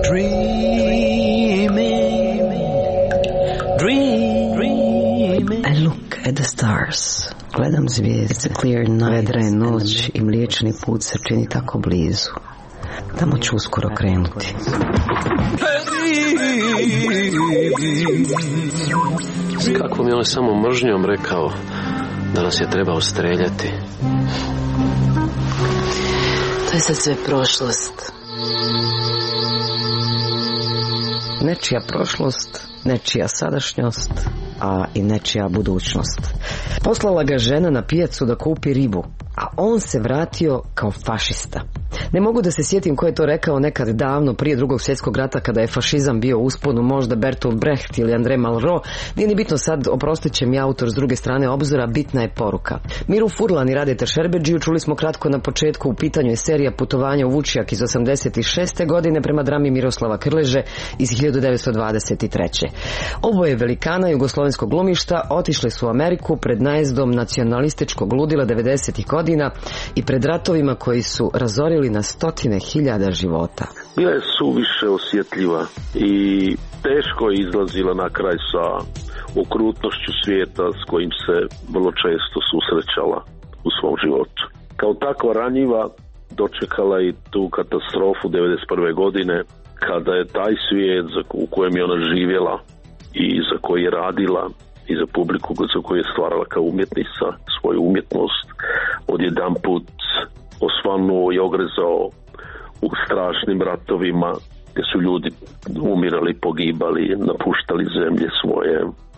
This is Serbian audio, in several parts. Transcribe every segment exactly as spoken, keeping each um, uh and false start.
dreaming, dreaming. I look at the stars. Gledam zvijezde, vedra je noć i mliječni put se čini tako blizu. Tamo ću uskoro krenuti. Kako mi on samo mržnjom rekao da nas je trebao streljati. To je sad sve prošlost. Nečija prošlost, nečija sadašnjost, a i nečija budućnost. Poslala ga žena na pijacu da kupi ribu, a on se vratio kao fašista. Ne mogu da se sjetim ko je to rekao nekad davno prije drugog svjetskog rata kada je fašizam bio u usponu, možda Bertolt Brecht ili André Malraux. Nije ni bitno sad, oprostit će mi autor s druge strane obzora, bitna je poruka. Miru Furlan i Radeta Šerbedžiju čuli smo kratko na početku, u pitanju je serija Putovanja u Vučjak iz osamdeset šeste godine prema drami Miroslava Krleže iz hiljadu devetsto dvadeset treće. Oboje velikana jugoslovenskog glumišta otišli su u Ameriku pred najezdom nacionalističkog ludila devedesetih godina i pred ratovima koji su razorili na stotine hiljada života. Bila je suviše osjetljiva i teško je izlazila na kraj sa okrutnošću svijeta s kojim se vrlo često susrećala u svom životu. Kao takva ranjiva dočekala i tu katastrofu devedeset prve godine kada je taj svijet u kojem je ona živjela i za koji je radila i za publiku za koju je stvarala kao umjetnica svoju umjetnost odjedanput osvanuo i ogrezao u strašnim ratovima gdje su ljudi umirali, pogibali, napuštali zemlje svoje.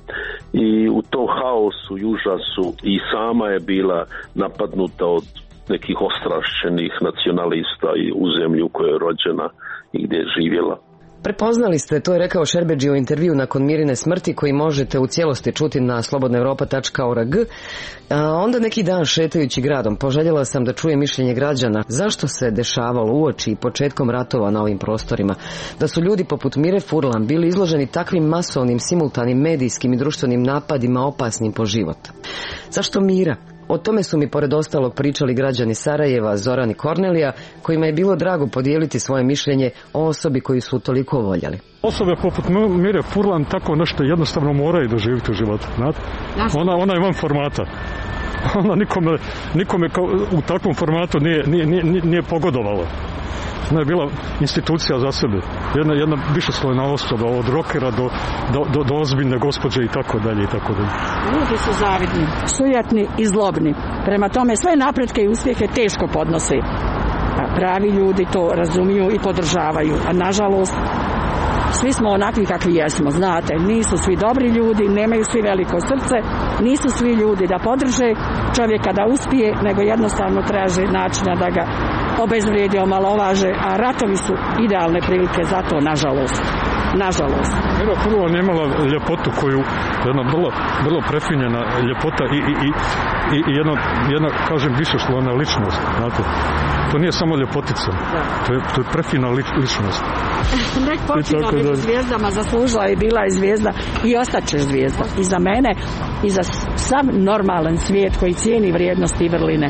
I u tom haosu i užasu i sama je bila napadnuta od nekih ostrašćenih nacionalista i u zemlji u kojoj je rođena i gdje je živjela. Prepoznali ste, to je rekao Šerbedžija u intervju nakon Mirine smrti koji možete u cijelosti čuti na slobodna europa tačka org. A onda neki dan šetajući gradom poželjela sam da čujem mišljenje građana zašto se dešavalo uoči i početkom ratova na ovim prostorima. Da su ljudi poput Mire Furlan bili izloženi takvim masovnim, simultanim medijskim i društvenim napadima opasnim po život. Zašto Mira? O tome su mi pored ostalog pričali građani Sarajeva, Zoran i Kornelija, kojima je bilo drago podijeliti svoje mišljenje o osobi koju su toliko voljeli. Osobe poput Mire Furlan tako nešto jednostavno moraju doživjeti u životu. Ona, ona je van formata. Ona nikome, nikome kao, u takvom formatu nije, nije, nije, nije pogodovala. Ona je bila institucija za sebe. Jedna, jedna višeslojna osoba, od rokera do, do, do, do ozbiljne gospođe i tako dalje i tako dalje. Ljudi su zavidni, sujetni i zlobni. Prema tome sve napretke i uspjehe teško podnose. A pravi ljudi to razumiju i podržavaju. A nažalost, svi smo onakvi kakvi jesmo, znate. Nisu svi dobri ljudi, nemaju svi veliko srce, nisu svi ljudi da podrže čovjeka da uspije, nego jednostavno traže načina da ga obezvrijedi, omalovaže, a ratovi su idealne prilike za to, nažalost. Nažalost. Mira Furlan je imala ljepotu koju, jedna vrlo, vrlo prefinjena ljepota i, i, i, i jedna, jedna, kažem, višeslojna ličnost, znate. To nije samo ljepotica, to je, to je prefina li, ličnost. Nek počina biti zvijezdama, zaslužila je, bila je zvijezda i ostaćeš zvijezda. I za mene, i za sav normalan svijet koji cijeni vrijednosti i vrline.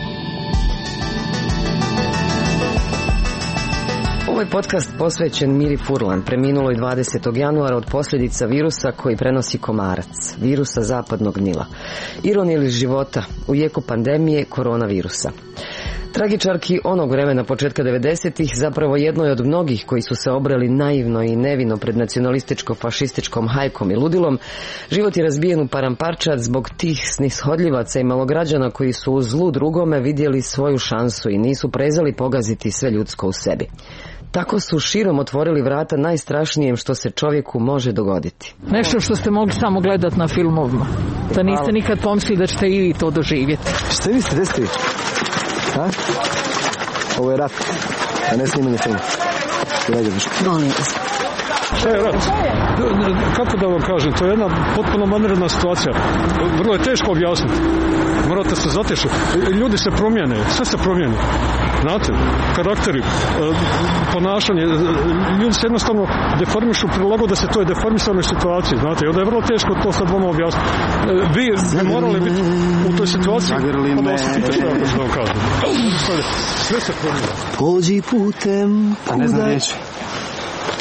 Ovaj podcast posvećen Miri Furlan, preminuloj dvadesetog januara od posljedica virusa koji prenosi komarac, virusa zapadnog Nila. Ironija ili života u jeku pandemije koronavirusa. Tragičarki onog vremena početka devedesetih zapravo jednoj od mnogih koji su se obrali naivno i nevino pred nacionalističko-fašističkom hajkom i ludilom, život je razbijen u paramparčad zbog tih snishodljivaca i malograđana koji su u zlu drugome vidjeli svoju šansu i nisu prezali pogaziti sve ljudsko u sebi. Tako su širom otvorili vrata najstrašnijem što se čovjeku može dogoditi. Nešto što ste mogli samo gledati na filmovima. Da niste nikad pomislili da ćete i vi to doživjeti. Šta vi ste, gdje ste vi? Ha? Ovo je rat, a ne snimanje filma. Molim vas. Šta je rat? Kako da vam kažem, to je jedna potpuno vanredna situacija. Vrlo je teško objasniti. Morate se zatešiti. Ljudi se promijene, sve se promijeni. Znate, karakteri, ponašanje, ljudi se jednostavno deformišu, prilagode se toj deformisanoj situaciji, znate, i onda je vrlo teško to sad vama objasniti. Vi bi morali biti u toj situaciji, pa da osjetite što da vam kažem. Sve se promijene. Pođi putem, a ne znam reći.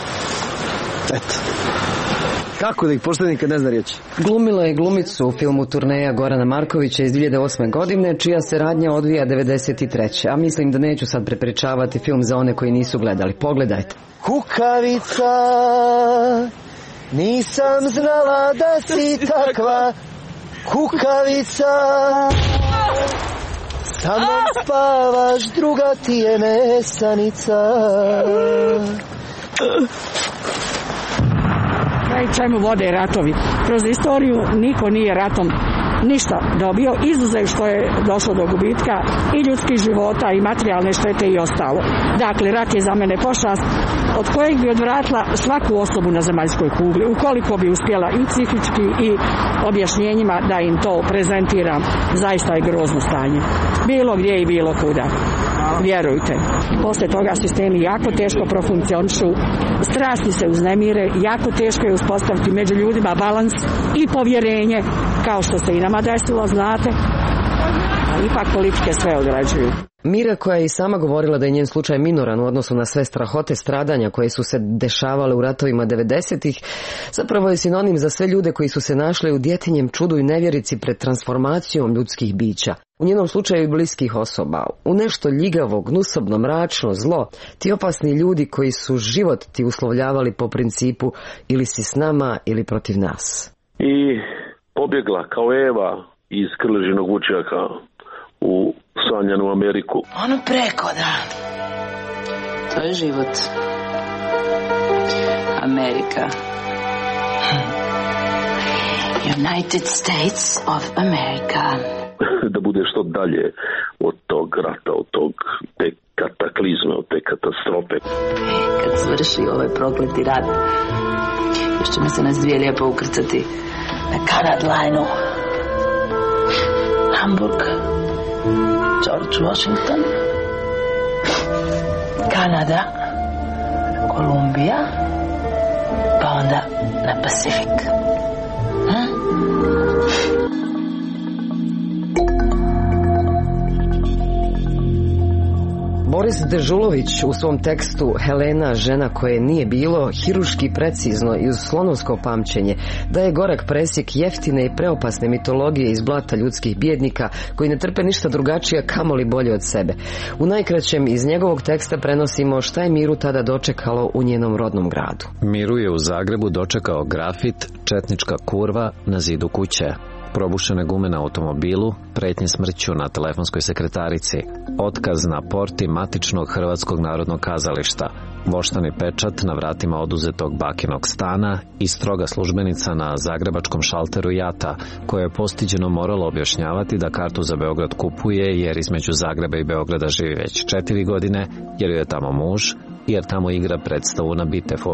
Eto. Kako da ih pošteni kad ne zna riječi? Glumila je glumicu u filmu Turneja Gorana Markovića iz dvije hiljade osme godine, čija se radnja odvija devedeset treće. A mislim da neću sad prepričavati film za one koji nisu gledali. Pogledajte. Kukavica, nisam znala da si takva. Kukavica, sa mnom spavaš, druga ti je nesanica. I čemu vode ratovi? Kroz istoriju niko nije ratom ništa dobio, izuzev što je došlo do gubitka i ljudskih života i materijalne štete i ostalo. Dakle, rat je za mene pošast od kojeg bi odvratila svaku osobu na zemaljskoj kugli, ukoliko bi uspjela i psihički i objašnjenjima da im to prezentiram. Zaista je grozno stanje. Bilo gdje i bilo kuda. Vjerujte. Poslije toga sistemi jako teško profunkcionišu, strasti se uznemire, jako teško je uspostaviti među ljudima balans i povjerenje, kao što se i nama desilo, znate, a ipak politike sve odrađuju. Mira, koja je i sama govorila da je njen slučaj minoran u odnosu na sve strahote stradanja koje su se dešavale u ratovima devedesetih, zapravo je sinonim za sve ljude koji su se našli u djetinjem čudu i nevjerici pred transformacijom ljudskih bića. U njenom slučaju i bliskih osoba, u nešto ljigavo, gnusobno, mračno, zlo, ti opasni ljudi koji su život ti uslovljavali po principu ili si s nama ili protiv nas. I pobjegla kao Eva iz krležinog vučjaka u sanjanu Ameriku. Ono preko, da. To je život. Amerika. United States of America. Da bude što dalje od tog rata, od tog te kataklizme, od te katastrofe. Kad završi ovaj prokleti rat, još ćemo se nas dvije lijepo ukrcati na Kanad Line-u. Hamburg, George Washington, Kanada, Kolumbija, pa onda na Pacifik. Hm? Boris Dežulović u svom tekstu Helena, žena koje nije bilo, hiruški precizno i uz slonovsko pamćenje daje gorak presjek jeftine i preopasne mitologije iz blata ljudskih bijednika koji ne trpe ništa drugačije, kamoli bolje od sebe. U najkraćem iz njegovog teksta prenosimo šta je Miru tada dočekalo u njenom rodnom gradu. Miru je u Zagrebu dočekao grafit, četnička kurva na zidu kuće, probušene gume na automobilu, pretnje smrću na telefonskoj sekretarici, otkaz na porti matičnog Hrvatskog narodnog kazališta, voštani pečat na vratima oduzetog bakinog stana i stroga službenica na zagrebačkom šalteru Jata, koja je postiđeno morala objašnjavati da kartu za Beograd kupuje jer između Zagreba i Beograda živi već četiri godine, jer joj je tamo muž, jer tamo igra predstavu na Bitefu.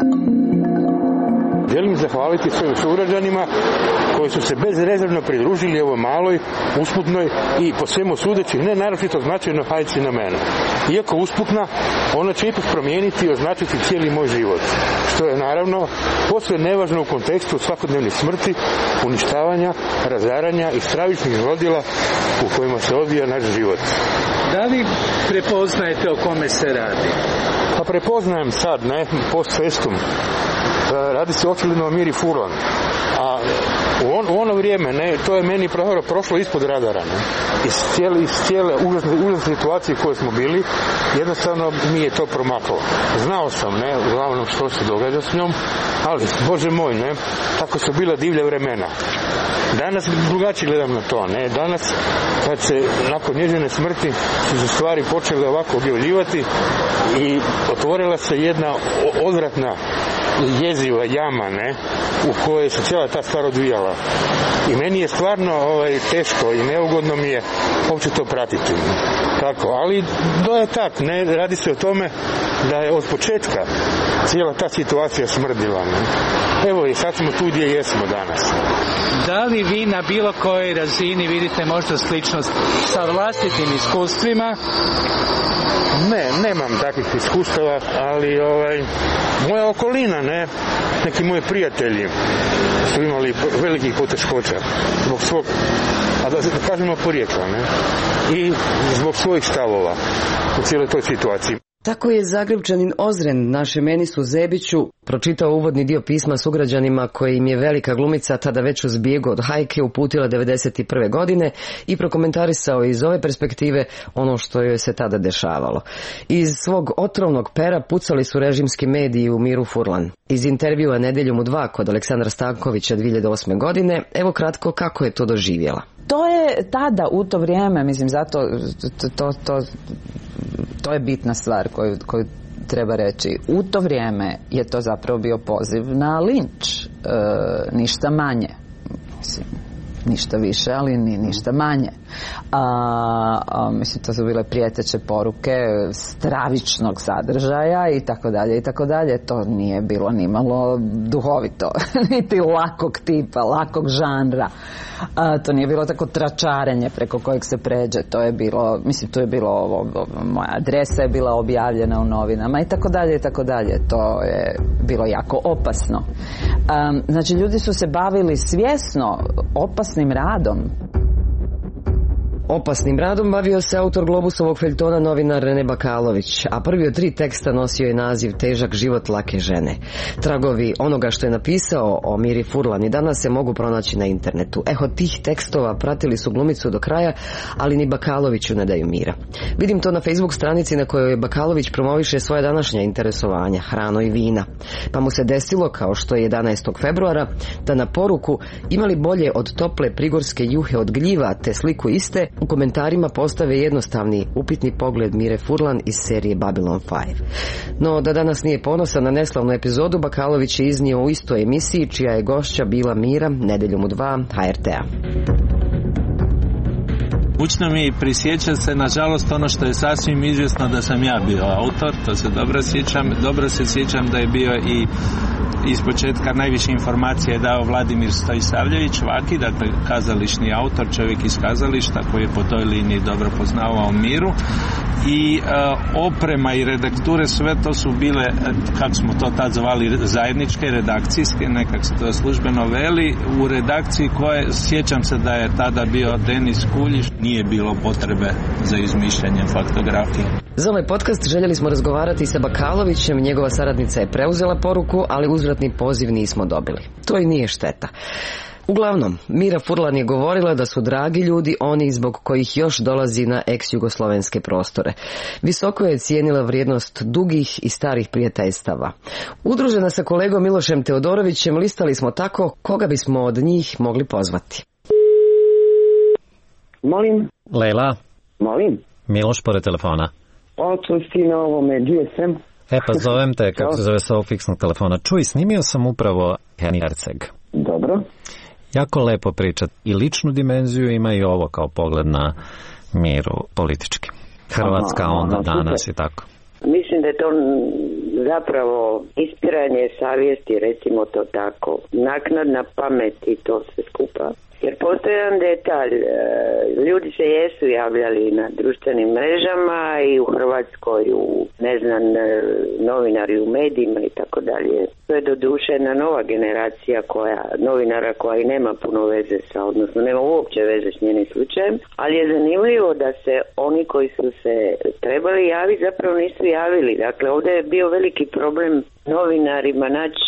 Želim zahvaliti svojim sugrađanima koji su se bezrezervno pridružili ovoj maloj, usputnoj i po svemu sudeći ne naročito značajno hajci na mene. Iako usputna, ona će ipak promijeniti i označiti cijeli moj život, što je naravno posve nevažno u kontekstu svakodnevnih smrti, uništavanja, razaranja i stravičnih zlodjela u kojima se odvija naš život. Da li prepoznajete o kome se radi? Pa prepoznajem sad, ne, post festum. Radi se očigledno o Miri Furlan. A u, on, u ono vrijeme, ne, to je meni prohoro prošlo ispod radara. Ne. Iz cijele, iz cijele užasne, užasne situacije koje smo bili, jednostavno mi je to promaklo. Znao sam, ne, uglavnom što se događa s njom, ali, Bože moj, ne, tako su bila divlja vremena. Danas drugačije gledam na to, ne, danas kad se nakon njezine smrti su se stvari počele ovako objavljivati i otvorila se jedna odvratna jeziva jama, ne, u kojoj se cijela ta stvar odvijala. I meni je stvarno ovaj, teško i neugodno mi je uopće to pratiti. Tako, ali to je tak, ne, radi se o tome da je od početka cijela ta situacija smrdila. Ne. Evo i sad smo tu gdje jesmo danas. Da li vi na bilo kojoj razini vidite možda sličnost sa vlastitim iskustvima? Ne, nemam takvih iskustava, ali ovaj, moja okolina, ne, neki moji prijatelji su imali velikih poteškoća zbog svog, a da, da kažemo porijekla, ne, i zbog svojih stavova u cijeloj toj situaciji. Tako je Zagrepčanin Ozren našem Enisu Zebiću pročitao uvodni dio pisma sugrađanima koje im je velika glumica tada već u zbjegu od hajke uputila devedeset prve godine i prokomentarisao iz ove perspektive ono što joj se tada dešavalo. Iz svog otrovnog pera pucali su režimski mediji u Miru Furlan. Iz intervjua Nedeljom u dva kod Aleksandra Stankovića dvije hiljade osme godine, evo kratko kako je to doživjela. To je tada, u to vrijeme, mislim, zato to, to, to, to je bitna stvar koju, koju treba reći. U to vrijeme je to zapravo bio poziv na linč, e, ništa manje. Mislim, ništa više, ali ni ništa manje. A, a, mislim, to su bile prijeteće poruke stravičnog sadržaja i tako dalje i tako dalje. To nije bilo nimalo duhovito, niti lakog tipa, lakog žanra. A, to nije bilo tako tračarenje preko kojeg se pređe. To je bilo, mislim, to je bilo ovo, ovo, moja adresa je bila objavljena u novinama i tako dalje i tako dalje. To je bilo jako opasno. A, znači, ljudi su se bavili svjesno opasnim radom. Opasnim radom bavio se autor Globusovog feljtona novinar Rene Bakalović, a prvi od tri teksta nosio je naziv Težak život lake žene. Tragovi onoga što je napisao o Miri Furlan i danas se mogu pronaći na internetu. Eho tih tekstova pratili su glumicu do kraja, ali ni Bakaloviću ne daju mira. Vidim to na Facebook stranici na kojoj Bakalović promoviše svoje današnja interesovanja, hrano i vina. Pa mu se desilo, kao što je jedanaestog februara, da na poruku imali bolje od tople prigorske juhe od gljiva te sliku iste, u komentarima postave jednostavni upitni pogled Mire Furlan iz serije Babylon pet. No, da danas nije ponosan na neslavnu epizodu, Bakalović je iznio u istoj emisiji, čija je gošća bila Mira, Nedeljom u dva ha er te a. Mučno mi prisjeća se, nažalost, ono što je sasvim izvjesno da sam ja bio autor, to se dobro sjećam. Dobro se sjećam da je bio i iz početka najviše informacije je dao Vladimir Stojsavljević Vaki, dakle kazališni autor, čovjek iz kazališta koji je po toj liniji dobro poznavao Miru. I uh, oprema i redakture, sve to su bile, kako smo to tad zvali, zajedničke, redakcijske, nekak se to službeno veli. U redakciji koje, sjećam se da je tada bio Denis Kuljiš, nije bilo potrebe za izmišljanjem faktografije. Za ovaj podcast željeli smo razgovarati sa Bakalovićem, njegova saradnica je preuzela poruku, ali uzvratni poziv nismo dobili. To i nije šteta. Uglavnom, Mira Furlan je govorila da su dragi ljudi oni zbog kojih još dolazi na ex-jugoslovenske prostore. Visoko je cijenila vrijednost dugih i starih prijateljstava. Udružena sa kolegom Milošem Teodorovićem listali smo tako koga bismo od njih mogli pozvati. Molim? Lejla? Molim? Miloš pored telefona. Očusti na ovome, gdje sam? E pa zovem te, kako se zove sa ovog fiksnog telefona. Čuj, snimio sam upravo Heni Erceg. Dobro. Jako lepo pričat. I ličnu dimenziju ima i ovo kao pogled na Miru politički. Hrvatska aha, onda aha, danas super. I tako. Mislim da je to zapravo ispiranje savjesti, recimo to tako. Naknadna pamet i to sve skupa. Jer postoji jedan detalj, ljudi se jesu javljali na društvenim mrežama i u Hrvatskoj, u, ne znam, novinari u medijima i tako dalje. To je doduše jedna nova generacija koja, novinara koja i nema puno veze sa, odnosno nema uopće veze s njenim slučajem, ali je zanimljivo da se oni koji su se trebali javiti zapravo nisu javili. Dakle, ovdje je bio veliki problem novinarima naći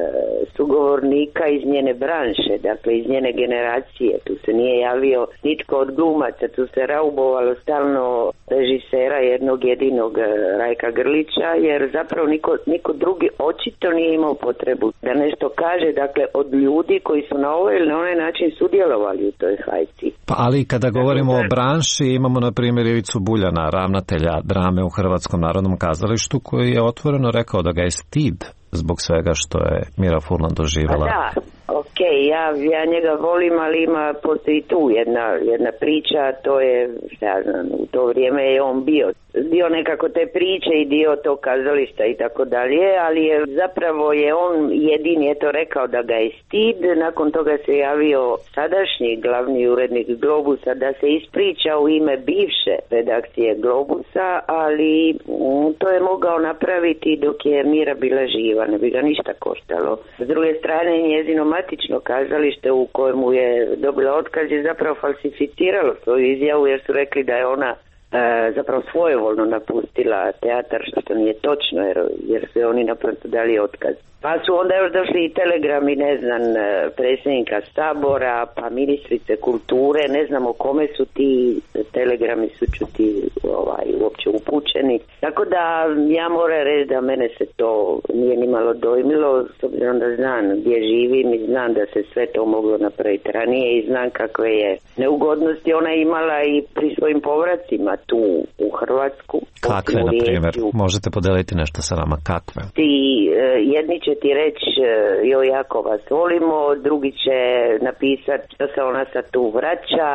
sugovornika iz njene branše, dakle iz njene generacije. Tu se nije javio nitko od glumaca, tu se raubovalo stalno režisera jednog jedinog Rajka Grlića, jer zapravo niko, niko drugi očito nije imao potrebu da nešto kaže, dakle od ljudi koji su na ovaj ili na onaj način sudjelovali u toj hajci. Pa ali kada govorimo dakle, o branši, imamo na primjer Ivicu Buljana, ravnatelja drame u Hrvatskom narodnom kazalištu, koji je otvoreno rekao da ga je stid zbog svega što je Mira Furlan doživjela. Da, ok, ja, ja njega volim, ali ima, postoji tu jedna, jedna priča, to je, šta znam, u to vrijeme je on bio, bio nekako te priče i dio tog kazališta i tako dalje, ali je, zapravo je on jedini je to rekao da ga je stid, nakon toga se javio sadašnji glavni urednik Globusa da se ispriča u ime bivše redakcije Globusa, ali m, to je mogao napraviti dok je Mira bila živa, ne bi ga ništa koštalo. S druge strane, njezino matično kazalište u kojemu je dobila otkaz je zapravo falsificiralo svoju izjavu jer su rekli da je ona zapravo svojevoljno napustila teatar, što nije točno, jer, jer su oni naprosto dali otkaz. Pa su onda još došli i telegrami, ne znam, predsjednika Sabora, pa ministrice kulture, ne znam o kome su ti telegrami su čuti ovaj, uopće upućeni. Tako da ja moram reći da mene se to nije ni malo dojmilo, s obzirom da znam gdje živim i znam da se sve to moglo napraviti ranije i znam kakve je neugodnosti ona imala i pri svojim povracima tu u Hrvatsku. Kakve, na primjer? Možete podeliti nešto sa nama, kakve? Ti jedni će ti reći joj, jako vas volimo, drugi će napisati što se ona sad tu vraća,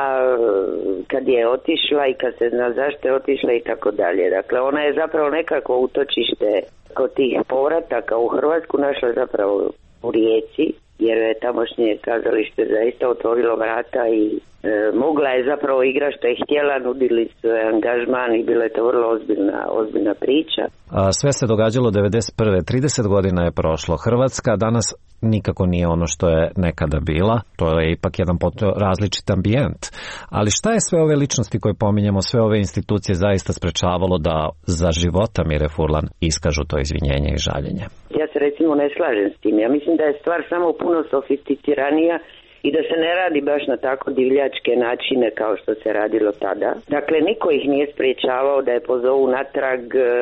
kad je otišla i kad se zna zašto je otišla i tako dalje. Dakle, ona je zapravo nekako utočište kod tih povrataka u Hrvatsku našla zapravo u Rijeci, jer je tamošnje kazalište zaista otvorilo vrata i e, mogla je zapravo igrati što je htjela, nudili su angažman i bila je to vrlo ozbiljna, ozbiljna priča. A sve se događalo devedeset prve. trideset godina je prošlo. Hrvatska danas nikako nije ono što je nekada bila. To je ipak jedan različit ambijent. Ali šta je sve ove ličnosti koje pominjemo, sve ove institucije zaista sprečavalo da za života Mire Furlan iskažu to izvinjenje i žaljenje? Ja se recimo ne slažem s tim. Ja mislim da je stvar samo puno sofisticiranija i da se ne radi baš na tako divljačke načine kao što se radilo tada. Dakle, niko ih nije spriječavao da je pozovu natrag,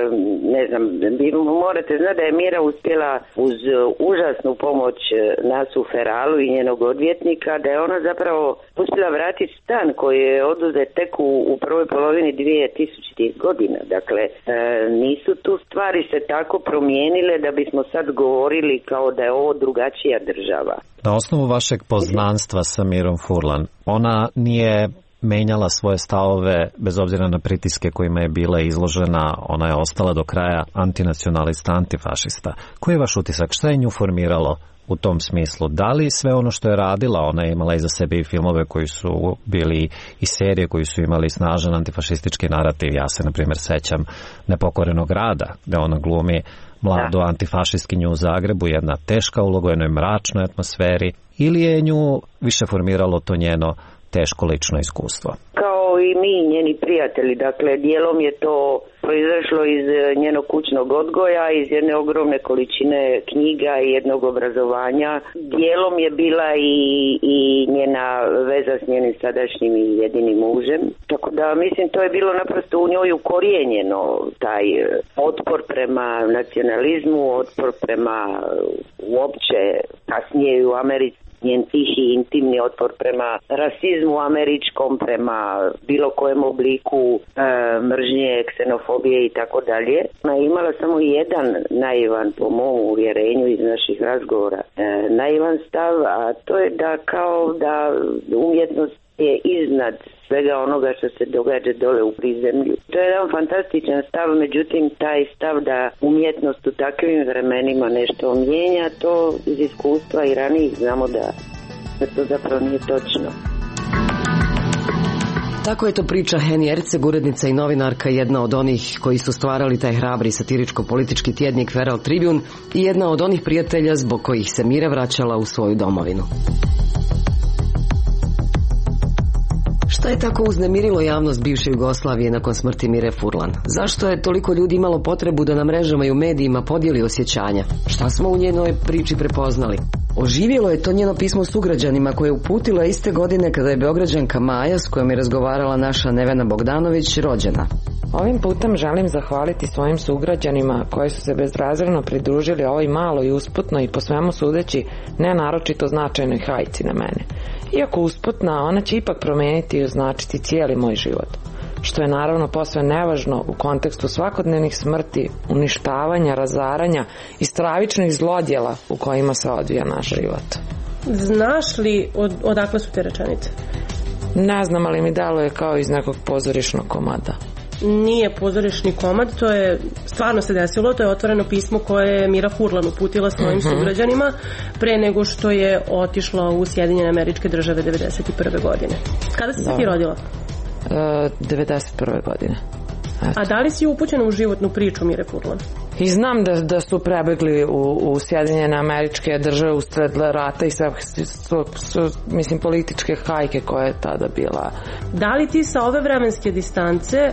ne znam, morate znati da je Mira uspjela uz užasnu pomoć Nasu Feralu i njenog odvjetnika, da je ona zapravo uspjela vratiti stan koji je oduzet tek u, u prvoj polovini dvije tisućitih godina. Dakle, e, nisu tu stvari se tako promijenile da bismo sad govorili kao da je ovo drugačija država. Na osnovu vašeg poznanstva sa Mirom Furlan, ona nije menjala svoje stavove bez obzira na pritiske kojima je bila izložena, ona je ostala do kraja antinacionalista, antifašista. Koji je vaš utisak? Šta je nju formiralo u tom smislu? Da li sve ono što je radila, ona je imala iza sebe i filmove koji su bili i serije koji su imali snažan antifašistički narativ. Ja se, na primjer, sećam Nepokorenog rada, da ona glumi mladu da. antifašistkinju u Zagrebu, jedna teška uloga u jednoj mračnoj atmosferi, ili je nju više formiralo to njeno teško lično iskustvo? Kao i mi, njeni prijatelji, dakle, dijelom je to proizašlo iz njenog kućnog odgoja, iz jedne ogromne količine knjiga i jednog obrazovanja. Dijelom je bila i, i njena veza s njenim sadašnjim i jedinim mužem. Tako da, mislim, to je bilo naprosto u njoj ukorijenjeno, taj otpor prema nacionalizmu, otpor prema uopće kasnije u Americi, njen tihi intimni otpor prema rasizmu američkom, prema bilo kojem obliku e, mržnje, ksenofobije i tako dalje. Ona je imala samo jedan naivan, po mom uvjerenju iz naših razgovora, e, naivan stav, a to je da kao da umjetnost je iznad svega onoga što se događa dole u prizemlju. To je jedan fantastičan stav, međutim taj stav da umjetnost u takvim vremenima nešto mijenja, to iz iskustva i ranijih znamo da, da to zapravo nije točno. Tako je to priča Heni Erceg, urednica i novinarka, jedna od onih koji su stvarali taj hrabri satiričko-politički tjednik Feral Tribune i jedna od onih prijatelja zbog kojih se Mira vraćala u svoju domovinu. Šta je tako uznemirilo javnost bivše Jugoslavije nakon smrti Mire Furlan? Zašto je toliko ljudi imalo potrebu da na mrežama i u medijima podijeli osjećanja? Šta smo u njenoj priči prepoznali? Oživjelo je to njeno pismo sugrađanima koje je uputila iste godine kada je Beograđanka Maja, s kojom je razgovarala naša Nevena Bogdanović, rođena. Ovim putem želim zahvaliti svojim sugrađanima koji su se bezrazredno pridružili ovoj maloj, usputnoj i po svemu sudeći ne naročito značajnoj hajci na mene. Iako usputna, ona će ipak promijeniti i označiti cijeli moj život. Što je naravno posve nevažno u kontekstu svakodnevnih smrti, uništavanja, razaranja i stravičnih zlodjela u kojima se odvija naš život. Znaš li od, odakle su te rečenice? Ne znam, ali mi deluje kao iz nekog pozorišnog komada. Nije pozorišni komad, to je stvarno se desilo, to je otvoreno pismo koje je Mira Furlan uputila svojim uh-huh. sugrađanima pre nego što je otišla u Sjedinjene Američke Države devedeset prve godine. Kada si se ti rodila? Uh, devedeset prve godine. Eto. A da li si upućena u životnu priču Mire Furlan? I znam da, da su prebegli u, u Sjedinjene Američke Države usred rata i sve, su, su, mislim, političke hajke koja je tada bila. Da li ti sa ove vremenske distance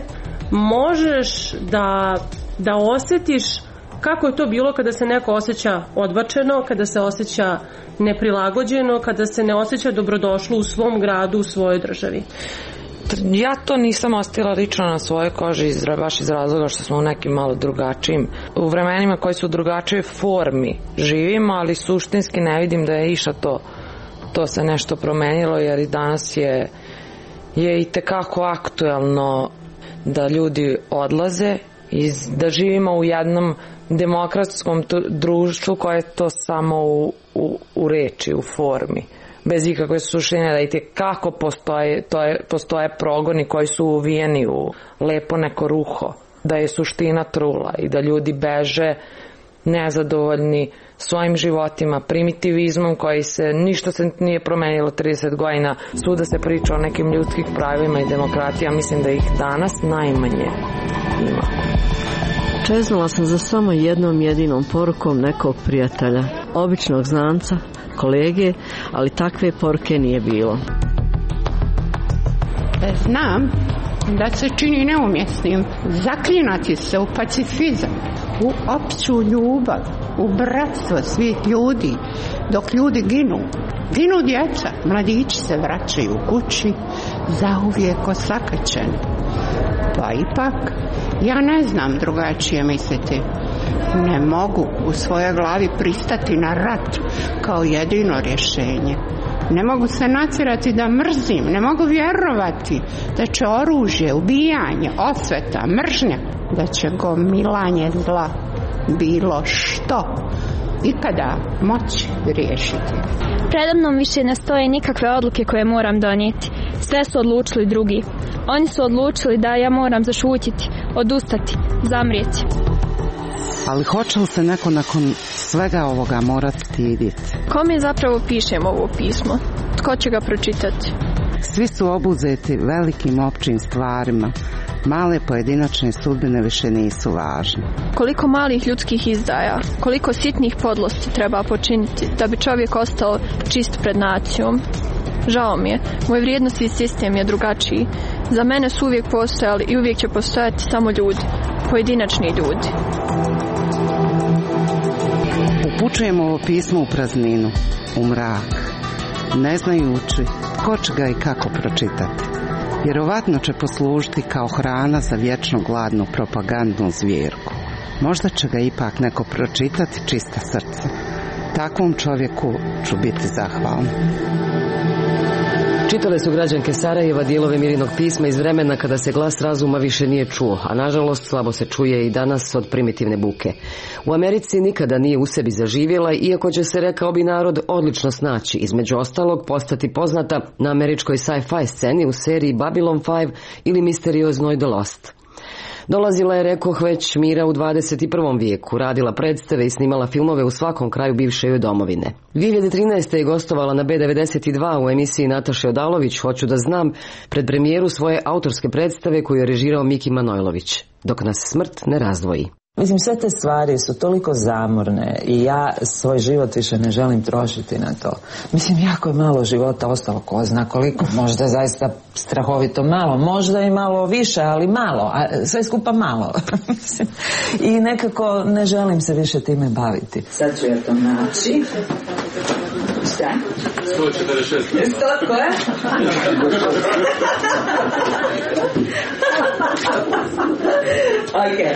možeš da, da osjetiš kako je to bilo kada se neko osjeća odbačeno, kada se osjeća neprilagođeno, kada se ne osjeća dobrodošlo u svom gradu, u svojoj državi. Ja to nisam ostila lično na svojoj koži iz, baš iz razloga što smo u nekim malo drugačijim, u vremenima koji su u drugačijoj formi živimo, ali suštinski ne vidim da je išta to, to se nešto promenilo, jer i danas je, je i tekako aktuelno da ljudi odlaze i da živimo u jednom demokratskom društvu koje je to samo u, u, u reči, u formi, bez ikakve suštine, da i tekako postoje, to je, postoje progoni koji su uvijeni u lepo neko ruho, da je suština trula i da ljudi beže nezadovoljni svojim životima, primitivizmom koji se, ništa se nije promenilo trideset godina, svuda se priča o nekim ljudskim pravima i demokratija, mislim da ih danas najmanje ima. Čeznula sam za samo jednom jedinom porukom nekog prijatelja, običnog znanca, kolege, ali takve poruke nije bilo. Znam da se čini neumjesnim zaklinati se u pacifizam, u opću ljubav, u bratstvo svih ljudi, dok ljudi ginu. Ginu djeca, mladići se vraćaju kući, zauvijek osakaćeni. Pa ipak, ja ne znam drugačije misliti. Ne mogu u svojoj glavi pristati na rat kao jedino rješenje. Ne mogu se nacirati da mrzim, ne mogu vjerovati da će oružje, ubijanje, osveta, mržnja, da će gomilanje zla, bilo što, ikada moći riješiti. Predamnom više ne stoje nikakve odluke koje moram donijeti. Sve su odlučili drugi. Oni su odlučili da ja moram zašutiti, odustati, zamrijeti. Ali hoće li se neko nakon svega ovoga morati stiditi? Kome zapravo pišem ovo pismo? Tko će ga pročitati? Svi su obuzeti velikim općim stvarima. Male pojedinačne sudbine više nisu važne. Koliko malih ljudskih izdaja, koliko sitnih podlosti treba počiniti da bi čovjek ostao čist pred nacijom. Žao mi je, moj vrijednosni sistem je drugačiji. Za mene su uvijek postojali i uvijek će postojati samo ljudi, pojedinačni ljudi. Upućujemo ovo pismo u prazninu, u mrak, ne znajući ko će ga i kako pročitati. Vjerovatno će poslužiti kao hrana za vječno gladnu propagandnu zvjerku. Možda će ga ipak neko pročitati čista srca. Takvom čovjeku ću biti zahvalna. Čitale su građanke Sarajeva dijelove Mirinog pisma iz vremena kada se glas razuma više nije čuo, a nažalost slabo se čuje i danas od primitivne buke. U Americi nikada nije u sebi zaživjela, iako će se, rekao bi narod, odlično snaći, između ostalog postati poznata na američkoj sci-fi sceni u seriji Babylon pet ili misterioznoj The Lost. Dolazila je, rekoh već, Mira u dvadeset prvom vijeku, radila predstave i snimala filmove u svakom kraju bivše joj domovine. dvije hiljade trinaeste. je gostovala na B devedeset dva u emisiji Nataše Odalović Hoću da znam, pred premijeru svoje autorske predstave koju je režirao Miki Manojlović, Dok nas smrt ne razdvoji. Mislim, sve te stvari su toliko zamorne i ja svoj život više ne želim trošiti na to. Mislim, jako je malo života ostalo, ko zna koliko, možda zaista strahovito malo, možda i malo više, ali malo, a sve skupa malo. I nekako ne želim se više time baviti. Sad ću ja to naći. Šta? sto četrdeset šest. sto, ko je? Ok.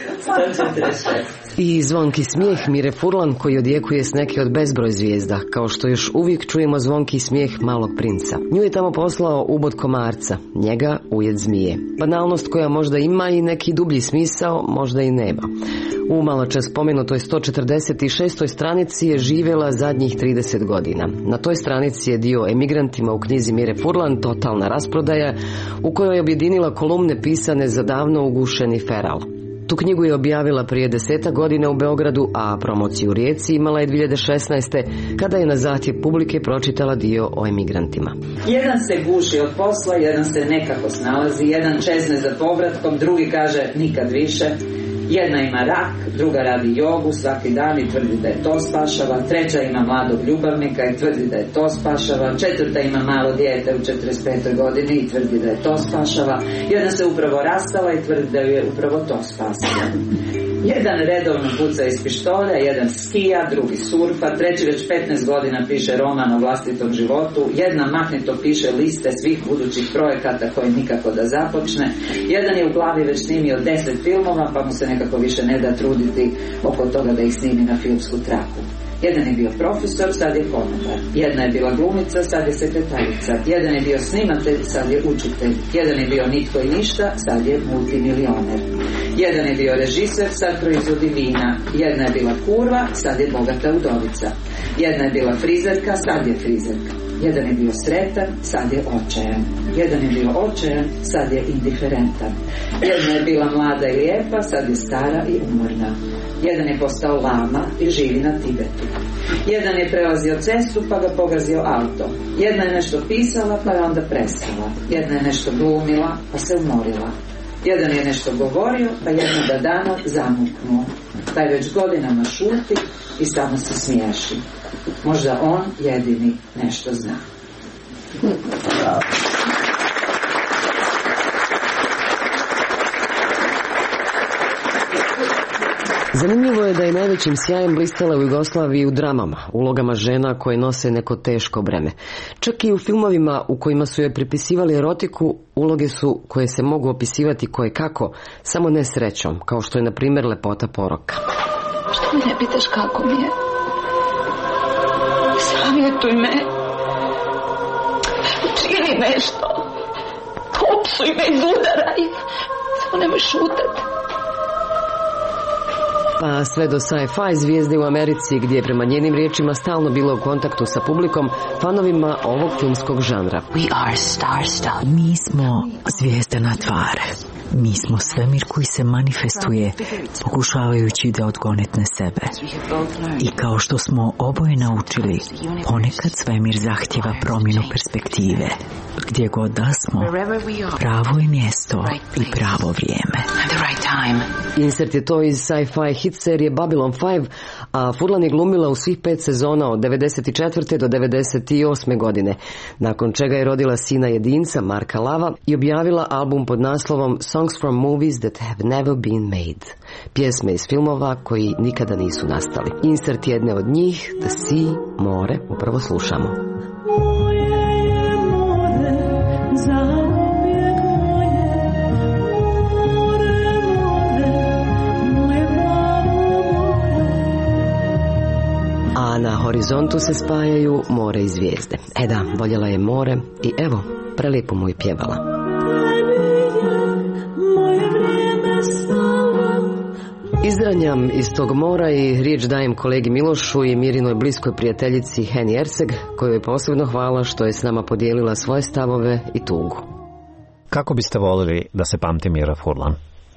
I zvonki smijeh Mire Furlan koji odjekuje s neke od bezbroj zvijezda, kao što još uvijek čujemo zvonki smijeh Malog princa. Nju je tamo poslao ubod komarca, njega ujed zmije. Banalnost koja možda ima i neki dublji smisao, možda i nema. U maločas spomenutoj sto četrdeset šestoj stranici je živjela zadnjih trideset godina. Na toj stranici je dio emigrantima u knjizi Mire Furlan Totalna rasprodaja, u kojoj je objedinila kolumne pisane za davno ugušeni feral. Tu knjigu je objavila prije deseta godina u Beogradu, a promociju u Rijeci imala je dvije hiljade šesnaeste. kada je na zahtjev publike pročitala dio o emigrantima. Jedan se guši od posla, jedan se nekako snalazi, jedan čezne za povratkom, drugi kaže nikad više. Jedna ima rak, druga radi jogu svaki dan i tvrdi da je to spašava, treća ima mladog ljubavnika i tvrdi da je to spašava, četvrta ima malo dijete u četrdeset petoj godini i tvrdi da je to spašava, jedna se upravo rastala i tvrdi da ju je upravo to spasila. Jedan redovno puca iz pištolja, jedan skija, drugi surfa, treći već petnaest godina piše roman o vlastitom životu, jedna mahnito piše liste svih budućih projekata koje nikako da započne, jedan je u glavi već snimio deset filmova pa mu se nekako više ne da truditi oko toga da ih snimi na filmsku traku. Jedan je bio profesor, sad je konobar. Jedna je bila glumica, sad je sekretarica. Jedan je bio snimatelj, sad je učitelj. Jedan je bio nitko i ništa, sad je multimilioner. Jedan je bio režiser, sad proizvodi vina. Jedna je bila kurva, sad je bogata udovica. Jedna je bila frizerka, sad je frizerka. Jedan je bio sretan, sad je očajan. Jedan je bio očajan, sad je indiferentan. Jedna je bila mlada i lijepa, sad je stara i umorna. Jedan je postao lama i živi na Tibetu. Jedan je prelazio cestu pa ga pogazio auto. Jedna je nešto pisala pa je onda prestala. Jedna je nešto glumila pa se umorila. Jedan je nešto govorio pa jednoga dana zamuknuo. Taj već godinama šuti i samo se smiješi. Možda on jedini nešto zna. Zanimljivo je da je najvećim sjajem blistala u Jugoslaviji u dramama, ulogama žena koje nose neko teško breme. Čak i u filmovima u kojima su joj pripisivali erotiku, uloge su koje se mogu opisivati koje kako, samo ne srećom, kao što je na primjer Lepota poroka. Što me ne pitaš kako mi je? Savjetuj me. Čini nešto. Opsuj me, izudaraj. Samo nemoj šutati. Pa sve do sci-fi zvijezde u Americi, gdje je prema njenim riječima stalno bilo u kontaktu sa publikom, fanovima ovog filmskog žanra. We are star stuff. Mi smo zvijezdana tvar. Mi smo svemir koji se manifestuje pokušavajući da odgonetne sebe. I kao što smo oboje naučili, ponekad svemir zahtjeva promjenu perspektive. Gdje god da smo, pravo je mjesto i pravo vrijeme. Insert je to iz sci-fi hit serije Babylon five, a Furlan je glumila u svih pet sezona od devedeset četvrte do devedeset osme godine, nakon čega je rodila sina jedinca Marka Lava i objavila album pod naslovom Songs from Movies That Have Never Been Made, pjesme iz filmova koji nikada nisu nastali. Insert jedne od njih, The Sea, more, upravo slušamo. A na horizontu se spajaju more i zvijezde. E da, voljela je more i evo, prelijepo mu je pjevala. Izranjam iz tog mora i riječ dajem kolegi Milošu i Mirinoj bliskoj prijateljici Heni Erceg, kojoj je posebno hvala što je s nama podijelila svoje stavove i tugu. Kako biste volili da se pamti Mira Furlan?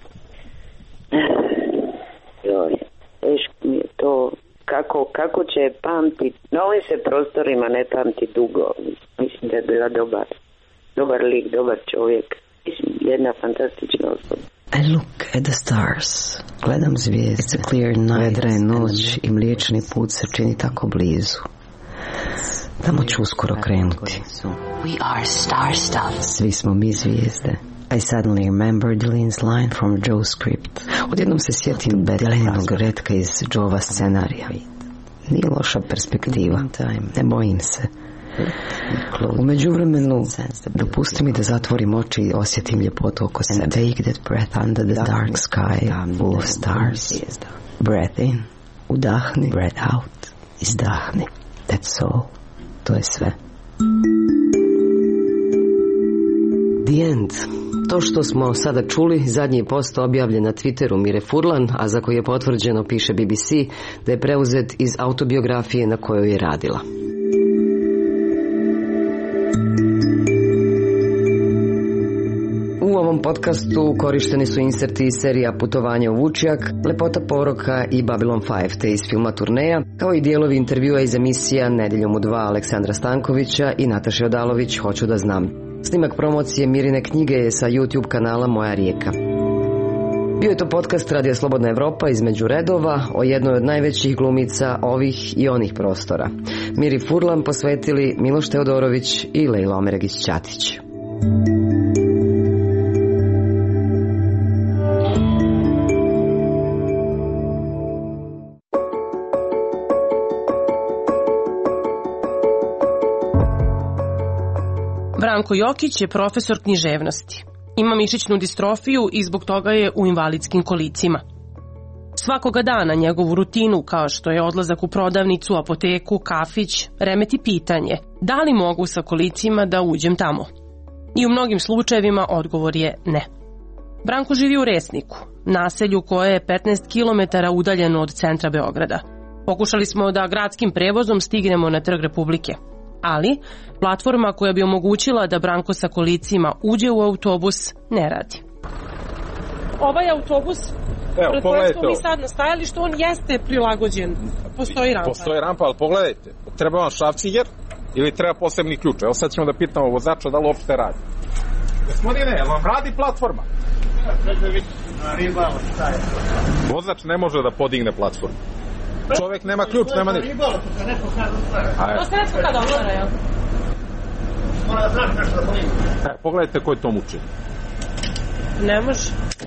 Joj, teško mi je to. Kako, kako će pamtiti? Na ovim se prostorima ne pamti dugo. Mislim da je bila dobar, dobar lik, dobar čovjek. Mislim, jedna fantastična osoba. I look at the stars. Gledam zvijezde. It's a clear night. Vedra je noć i mliječni put se čini tako blizu. Tamo ću uskoro krenuti. We are star stuff. Svi smo mi zvijezde. I suddenly remembered Lynn's line from Joe's script. Odjednom se sjetim Bedlenog retka iz Joe'va scenarija. Nije loša perspektiva. Ne bojim se. U međuvremenu, dopusti mi da zatvorim oči i osjetim ljepotu oko sebe. And take that breath under the dark sky full of stars. Breath in. Udahni. Breath out. Izdahni. That's all. To je sve. The end. To što smo sada čuli, zadnji je post objavljen na Twitteru Mire Furlan, a za koji je potvrđeno, piše B B C, da je preuzet iz autobiografije na kojoj je radila. U ovom podcastu korišteni su inserti iz serija Putovanje u Vučjak, Lepota poroka i Babylon five, te iz filma Turneja, kao i dijelovi intervjua iz emisija Nedjeljom u dva Aleksandra Stankovića i Nataše Odalović Hoću da znam. Snimak promocije Mirine knjige je sa YouTube kanala Moja rijeka. Bio je to podcast Radija Slobodna Evropa između redova o jednoj od najvećih glumica ovih i onih prostora. Miri Furlan posvetili Miloš Teodorović i Lejla Omeregić-Ćatić. Branko Jokić je profesor književnosti. Ima mišićnu distrofiju i zbog toga je u invalidskim kolicima. Svakoga dana njegovu rutinu, kao što je odlazak u prodavnicu, apoteku, kafić, remeti pitanje da li mogu sa kolicima da uđem tamo. I u mnogim slučajevima odgovor je ne. Branko živi u Resniku, naselju koje je petnaest kilometara udaljeno od centra Beograda. Pokušali smo da gradskim prevozom stignemo na Trg Republike. Ali platforma koja bi omogućila da Branko sa kolicima uđe u autobus ne radi. Ovaj autobus, pred kojim smo mi sad nastajali, što on jeste prilagođen, postoji rampa. Postoji rampa, ali pogledajte, treba vam šrafciger ili treba posebni ključ. Evo sad ćemo da pitamo vozača da li uopšte radi. Gospodine, jel vam radi platforma? Vozač ne može da podigne platformu. Čovjek nema ključ, nema ništa. To se nešto kada otvara, jel? Mora da znaš nešto da podigne. E, pogledajte ko je to muči. Ne može.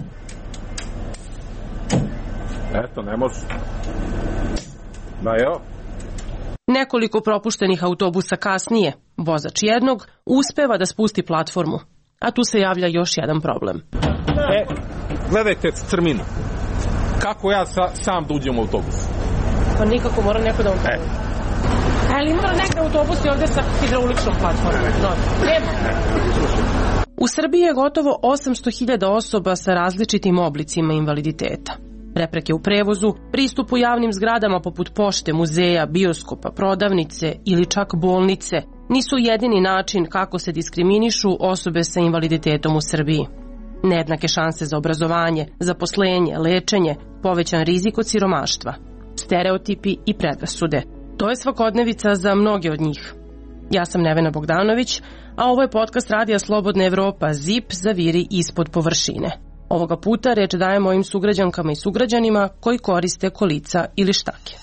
Eto, ne može. Da, evo. Nekoliko propuštenih autobusa kasnije, vozač jednog uspeva da spusti platformu. A tu se javlja još jedan problem. E, gledajte crminu. Kako ja sa, sam da uđem u autobus? Pa nikako, mora neko da vam pravi. E. Ali ima nekde autobusi ovde sa hidrauličnom platformom? No, nema. U Srbiji je gotovo osamsto hiljada osoba sa različitim oblicima invaliditeta. Prepreke u prevozu, pristup u javnim zgradama poput pošte, muzeja, bioskopa, prodavnice ili čak bolnice nisu jedini način kako se diskriminišu osobe sa invaliditetom u Srbiji. Nejednake šanse za obrazovanje, zaposlenje, lečenje, povećan rizik od siromaštva, stereotipi i predrasude. To je svakodnevica za mnoge od njih. Ja sam Nevena Bogdanović, a ovo je podcast Radija Slobodna Evropa, zip zaviri ispod površine. Ovoga puta reč dajem mojim sugrađankama i sugrađanima koji koriste kolica ili štake.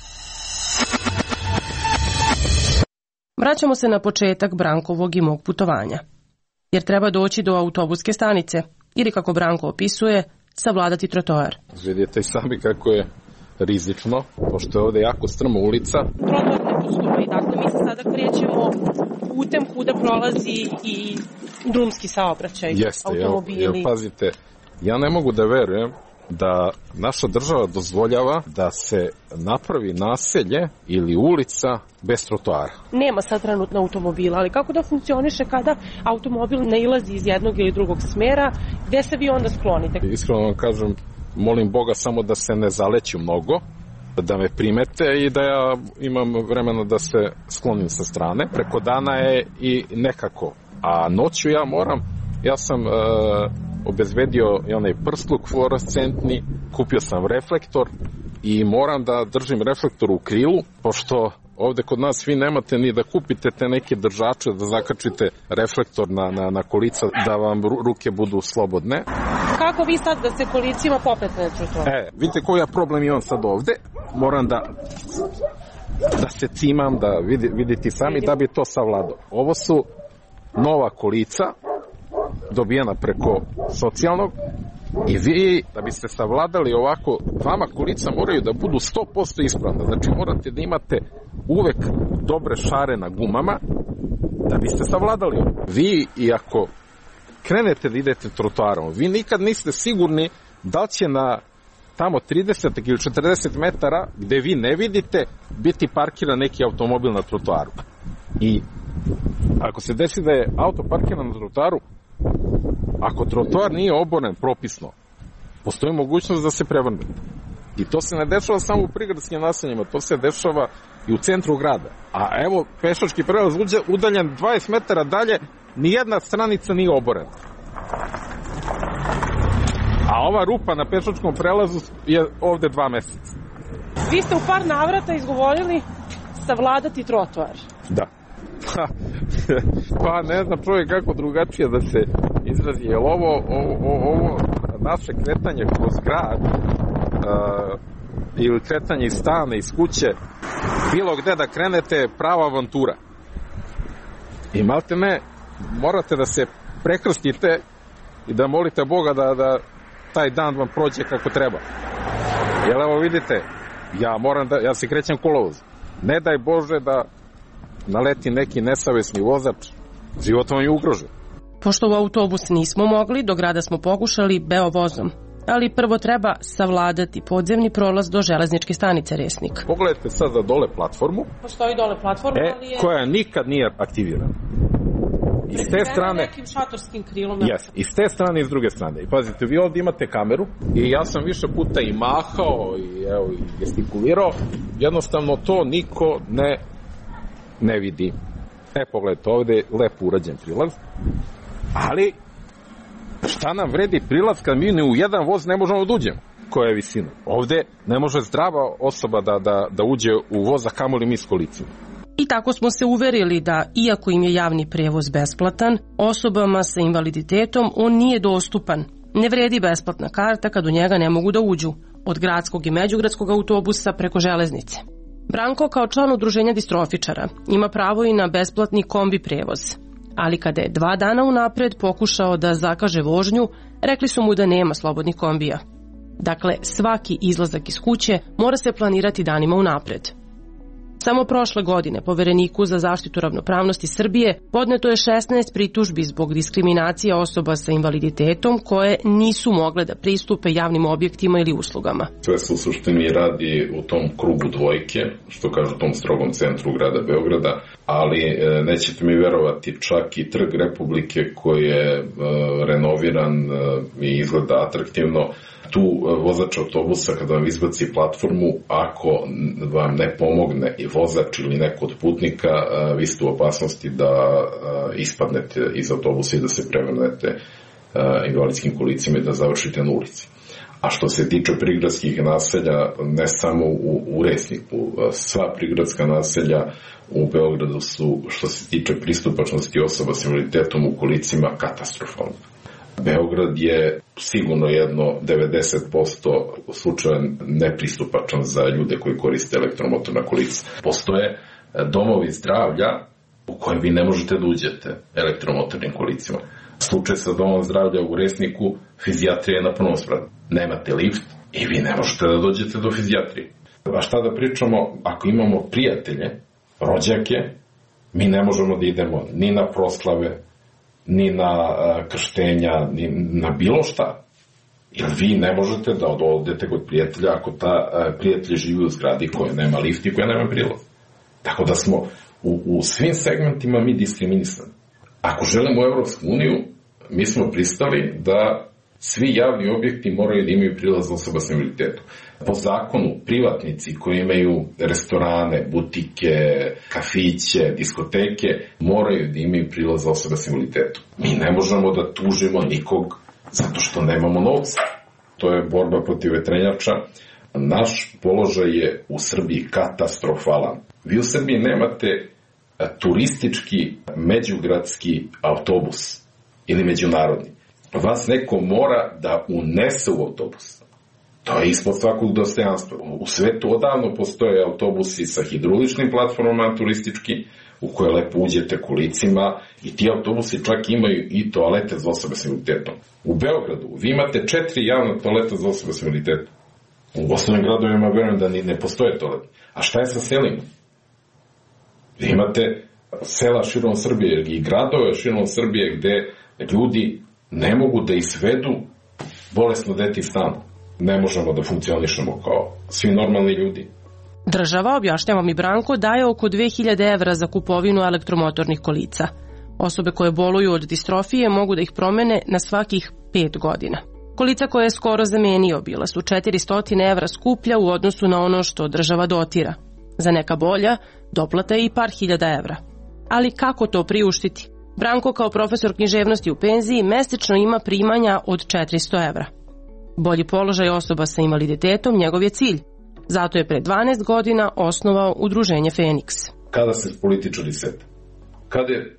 Vraćamo se na početak Brankovog i mog putovanja. Jer treba doći do autobuske stanice, ili kako Branko opisuje, savladati trotoar. Vidite i sami kako je rizično, pošto je ovde jako strma ulica. Trotoar ne postoji, dakle mi se sada krećemo putem kuda prolazi i drumski saobraćaj, Jeste, automobili. Jel, jel pazite, ja ne mogu da verujem da naša država dozvoljava da se napravi naselje ili ulica bez trotoara. Nema sad trenutno automobila, ali kako da funkcioniše kada automobil ne ilazi iz jednog ili drugog smera, gde se vi onda sklonite? Iskreno vam kažem, molim Boga samo da se ne zaleću mnogo, da me primete i da ja imam vremena da se sklonim sa strane. Preko dana je i nekako, a noću ja moram, ja sam e, obezbedio i onaj prsluk fluorescentni, kupio sam reflektor i moram da držim reflektor u krilu, pošto ovde kod nas vi nemate ni da kupite te neke držače, da zakačite reflektor na, na, na kolica, da vam ruke budu slobodne. Kako vi sad da se kolicima popnete na trotoar? E, vidite koji ja problem imam sad ovde, moram da da se cimam, da vidi, vidite sami, da bi to savladao. Ovo su nova kolica, dobijena preko socijalnog, i vi, da biste savladali ovako, vama kolica moraju da budu sto posto ispravna. Znači morate da imate uvek dobre šare na gumama da biste savladali ovo. Vi, i ako krenete da idete trotoarom, vi nikad niste sigurni da će na tamo trideset ili četrdeset metara gde vi ne vidite biti parkiran neki automobil na trotoaru. I ako se desi da je auto parkiran na trotoaru, ako trotoar nije oboren propisno, postoji mogućnost da se prevrne. I to se ne dešava samo u prigradskim naseljima, to se dešava i u centru grada. A evo, pešački prelaz udaljen dvadeset metara dalje, nijedna stranica nije oborena. A ova rupa na pešačkom prelazu je ovde dva meseca. Vi ste u par navrata izgovorili savladati trotoar. Da. Pa ne znam čovjek kako drugačije da se izrazi. Jer ovo, ovo, ovo naše kretanje kroz grad uh, ili kretanje iz stana, iz kuće, bilo gde da krenete, prava avantura. I malte ne, morate da se prekrstite i da molite Boga da, da taj dan vam prođe kako treba. Jer evo vidite, ja moram da, ja se krećem kolovoz. Ne daj Bože da naleti neki nesavesni vozač, život vam je ugrožen. Pošto u autobus nismo mogli, do grada smo pokušali beovozom. Ali prvo treba savladati podzemni prolaz do železničke stanice Resnik. Pogledajte sada dole platformu. Postoji dole platforma, e, ali je... koja nikad nije aktivirana. I s te strane... nekim šatorskim krilom. Yes, i s te strane i s druge strane. I pazite, vi ovdje imate kameru i ja sam više puta i mahao i, evo, i gestikulirao. Jednostavno to niko ne, ne vidi. E, pogledajte, ovdje je lepo urađen prilaz. Ali... šta nam vredi prilaz kad mi ni u jedan voz ne možemo da uđemo? Koja je visina? Ovde ne može zdrava osoba da, da, da uđe u voz, a kamoli mi s kolicima. I tako smo se uverili da, iako im je javni prevoz besplatan, osobama sa invaliditetom on nije dostupan. Ne vredi besplatna karta kad u njega ne mogu da uđu, od gradskog i međugradskog autobusa preko železnice. Branko, kao član udruženja distrofičara, ima pravo i na besplatni kombi prevoz. Ali kada je dva dana unapred pokušao da zakaže vožnju, rekli su mu da nema slobodnih kombija. Dakle, svaki izlazak iz kuće mora se planirati danima unapred. Samo prošle godine Povereniku za zaštitu ravnopravnosti Srbije podneto je šesnaest pritužbi zbog diskriminacije osoba sa invaliditetom koje nisu mogle da pristupe javnim objektima ili uslugama. Sve se u suštini radi u tom krugu dvojke, što kažu u tom strogom centru grada Beograda, ali e, nećete mi verovati, čak i Trg Republike koji je e, renoviran e, i izgleda atraktivno, tu vozač autobusa kada vam izbaci platformu, ako vam ne pomogne i vozač ili neko od putnika, vi ste u opasnosti da ispadnete iz autobusa i da se prevrnete invalidskim kolicima i da završite na ulici. A što se tiče prigradskih naselja, ne samo u, u Resniku, sva prigradska naselja u Beogradu su, što se tiče pristupačnosti osoba s invaliditetom u kolicima, katastrofalne. Beograd je sigurno jedno devedeset posto slučaja nepristupačan za ljude koji koriste elektromotorna kolica. Postoje domovi zdravlja u kojem vi ne možete da uđete elektromotornim kolicima. Slučaj sa domom zdravlja u Resniku, fizijatrija je na punom spratu. Nemate lift i vi ne možete da dođete do fizijatrije. A šta da pričamo, ako imamo prijatelje, rođake, mi ne možemo da idemo ni na proslave, ni na uh, krštenja, ni na bilo šta. Jer vi ne možete da odete kod prijatelja ako ta uh, prijatelj živi u zgradi koja nema lift i koja nema prilaz. Tako da smo u, u svim segmentima mi diskriminisani. Ako želimo u Evropsku uniju, mi smo pristali da svi javni objekti moraju da imaju prilaz osoba s invaliditetom. Po zakonu, privatnici koji imaju restorane, butike, kafiće, diskoteke, moraju da imaju prilaz osoba s invaliditetom. Mi ne možemo da tužimo nikog zato što nemamo novca. To je borba protiv vetrenjača. Naš položaj je u Srbiji katastrofalan. Vi u Srbiji nemate turistički međugradski autobus ili međunarodni. Vas neko mora da unese u autobus. To je ispod svakog dostojanstva. U svetu odavno postoje autobusi sa hidroličnim platformama turistički, u koje lepo uđete kolicima i ti autobusi čak imaju i toalete za osobe s invaliditetom. U Beogradu vi imate četiri javna toaleta za osobe s invaliditetom. U osnovnim gradovima verujem da ni ne postoje toalete. A šta je sa selima? Vi imate sela širom Srbije i gradove širom Srbije gde ljudi ne mogu da izvedu bolesno dete iz stana. Ne možemo da funkcionišemo kao svi normalni ljudi. Država, objašnjava mi Branko, daje oko dve hiljade evra za kupovinu elektromotornih kolica. Osobe koje boluju od distrofije mogu da ih promene na svakih pet godina. Kolica koje je skoro zamenio bila su četiristo evra skuplja u odnosu na ono što država dotira. Za neka bolja, doplata je i par hiljada evra. Ali kako to priuštiti? Branko kao profesor književnosti u penziji mesečno ima primanja od četiristo evra. Bolji položaj osoba sa invaliditetom njegov je cilj. Zato je pre dvanaest godina osnovao udruženje Feniks. Kada se političari sete? Kada je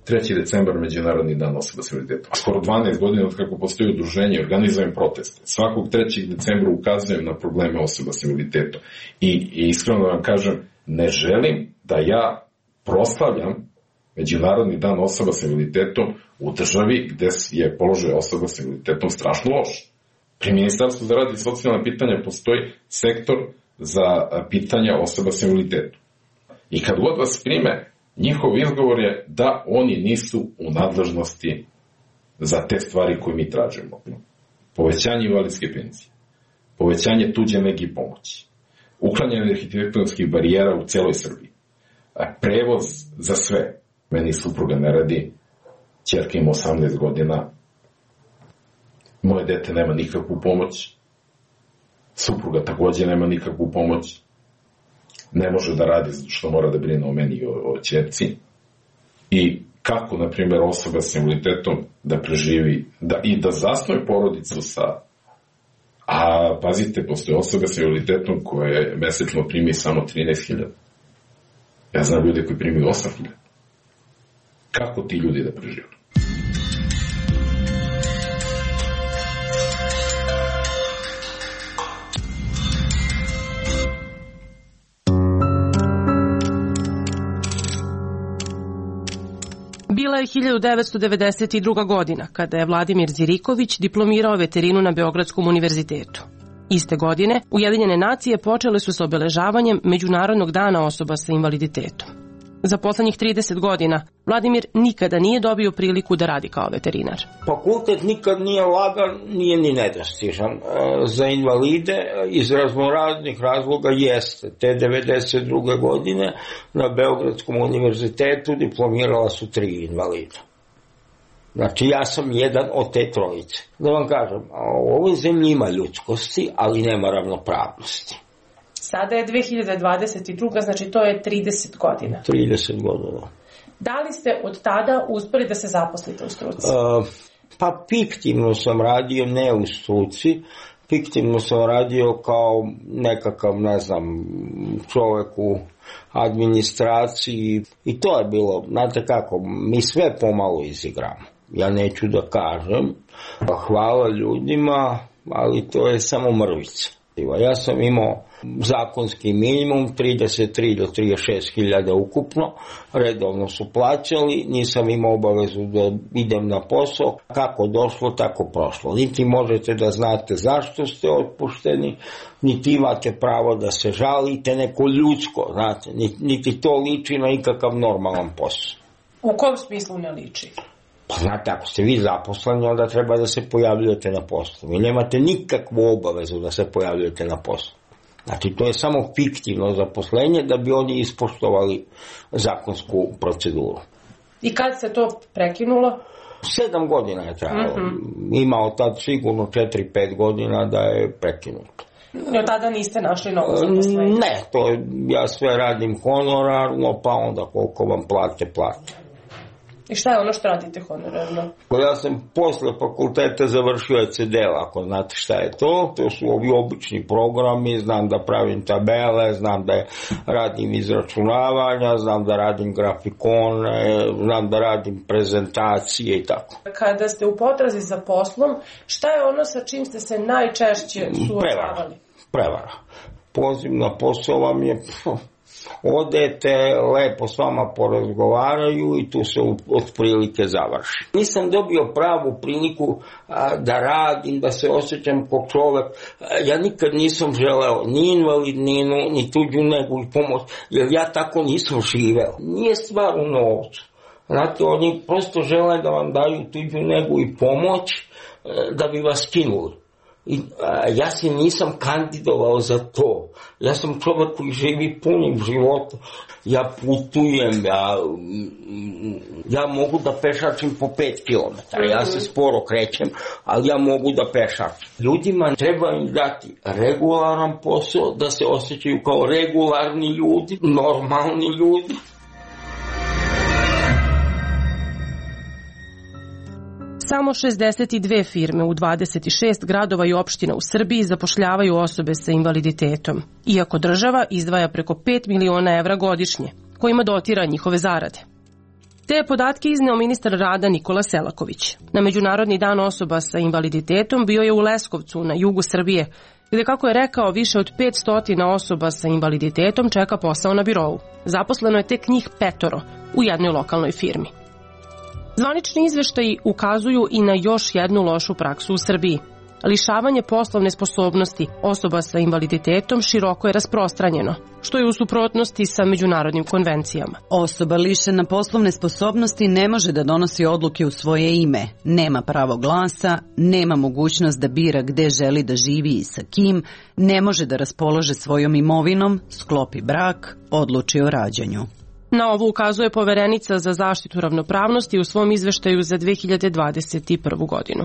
treći decembar Međunarodni dan osoba s invaliditetom. Skoro dvanaest godina od kako postoji udruženje, organizujem proteste. Svakog trećeg decembra ukazujem na probleme osoba s invaliditetom. I, i iskreno da vam kažem, ne želim da ja proslavljam Međunarodni dan osoba s invaliditetom u državi gde je položaj osoba s invaliditetom strašno loš. Pri Ministarstvu za rad i socijalna pitanja postoji sektor za pitanja osoba s invaliditetom. I kad god vas prime, njihov izgovor je da oni nisu u nadležnosti za te stvari koje mi tražimo. Povećanje invalidske penzije, povećanje tuđe nege i pomoći, uklanjanje arhitektonskih barijera u celoj Srbiji, prevoz za sve. Meni supruga ne radi, ćerka ima osamnaest godina, moje dete nema nikakvu pomoć, supruga takođe nema nikakvu pomoć, ne može da radi što mora da brine o meni i o, o ćerci. I kako, na primjer, osoba s invaliditetom da preživi da, i da zasnuje porodicu sa... A, pazite, postoje osobe s invaliditetom koje mesečno primi samo trinaest hiljada. Ja znam ljude koji primiju osam hiljada. Kako ti ljudi da prežive? Bila je hiljadu devetsto devedeset druga. godina kada je Vladimir Ziriković diplomirao veterinu na Beogradskom univerzitetu. Iste godine Ujedinjene nacije počele su sa obeležavanjem Međunarodnog dana osoba sa invaliditetom. Za poslednjih trideset godina Vladimir nikada nije dobio priliku da radi kao veterinar. Fakultet nikad nije lagan, nije ni nedostižan. Za invalide iz raznoraznih razloga jeste. Te devedeset druge. godine na Beogradskom univerzitetu diplomirala su tri invalida. Znači ja sam jedan od te trojice. Da vam kažem, u ovoj zemlji ima ljudskosti, ali nema ravnopravnosti. Sada je dve hiljade dvadeset druga. znači to je trideset godina. trideset godina. Da li ste od tada uspeli da se zaposlite u struci? Uh, pa fiktivno sam radio, ne u struci, fiktivno sam radio kao nekakav, ne znam, čovek u administraciji i to je bilo, znate kako, mi sve pomalo izigramo. Ja neću da kažem, hvala ljudima, ali to je samo mrvica. Ja sam imao zakonski minimum trideset tri do trideset šest hiljada ukupno, redovno su plaćali, nisam imao obavezu da idem na posao, kako došlo, tako prošlo. Niti možete da znate zašto ste otpušteni, niti imate pravo da se žalite, neko ljudsko, znate, niti to liči na ikakav normalan posao. U kom smislu ne liči? Pa znate, ako ste vi zaposleni, onda treba da se pojavljujete na poslu. Vi nemate nikakvu obavezu da se pojavljujete na poslu. Znači, to je samo fiktivno zaposlenje da bi oni ispoštovali zakonsku proceduru. I kad se to prekinulo? Sedam godina je trajalo. Mm-hmm. Imao tad sigurno četiri pet godina da je prekinuto. I od tada niste našli novo zaposlenje? Ne, to je, ja sve radim honorarno, pa onda koliko vam plate, plate. I šta je ono što radite honorarno? Ja sam posle fakulteta završio E C D, ako znate šta je to. To su ovi obični programi, znam da pravim tabele, znam da radim izračunavanja, znam da radim grafikone, znam da radim prezentacije i tako. Kada ste u potrazi za poslom, šta je ono sa čim ste se najčešće suočavali? Prevara. Prevara. Poziv na posao vam je... odete, lepo s vama porazgovaraju i tu se otprilike završi. Nisam dobio pravu priliku a, da radim, da se osjećam kao čovek. A, ja nikad nisam želeo ni invalidninu, ni tuđu negu i pomoć, jer ja tako nisam živeo. Nije stvar u novcu. Znate, oni prosto žele da vam daju tuđu negu i pomoć a, da bi vas skinuli. I, a, ja se nisam kandidovao za to. Ja sam čovjek koji živi punim životom. Ja putujem, ja, ja mogu da pešačim po pet kilometara. Ja se sporo krećem, ali ja mogu da pešačim. Ljudima treba im dati regularan posao, da se osjećaju kao regularni ljudi, normalni ljudi. Samo šezdeset dve firme u dvadeset šest gradova i opština u Srbiji zapošljavaju osobe sa invaliditetom, iako država izdvaja preko pet miliona evra godišnje, kojima dotira njihove zarade. Te je podatke izneo ministar rada Nikola Selaković. Na Međunarodni dan osoba sa invaliditetom bio je u Leskovcu na jugu Srbije, gde, kako je rekao, više od petsto osoba sa invaliditetom čeka posao na birou. Zaposleno je tek njih petoro u jednoj lokalnoj firmi. Zvanični izveštaji ukazuju i na još jednu lošu praksu u Srbiji. Lišavanje poslovne sposobnosti osoba sa invaliditetom široko je rasprostranjeno, što je u suprotnosti sa međunarodnim konvencijama. Osoba lišena poslovne sposobnosti ne može da donosi odluke u svoje ime, nema pravo glasa, nema mogućnost da bira gde želi da živi i sa kim, ne može da raspolaže svojom imovinom, sklopi brak, odluči o rađanju. Na ovo ukazuje Poverenica za zaštitu ravnopravnosti u svom izveštaju za dve hiljade dvadeset prvu godinu.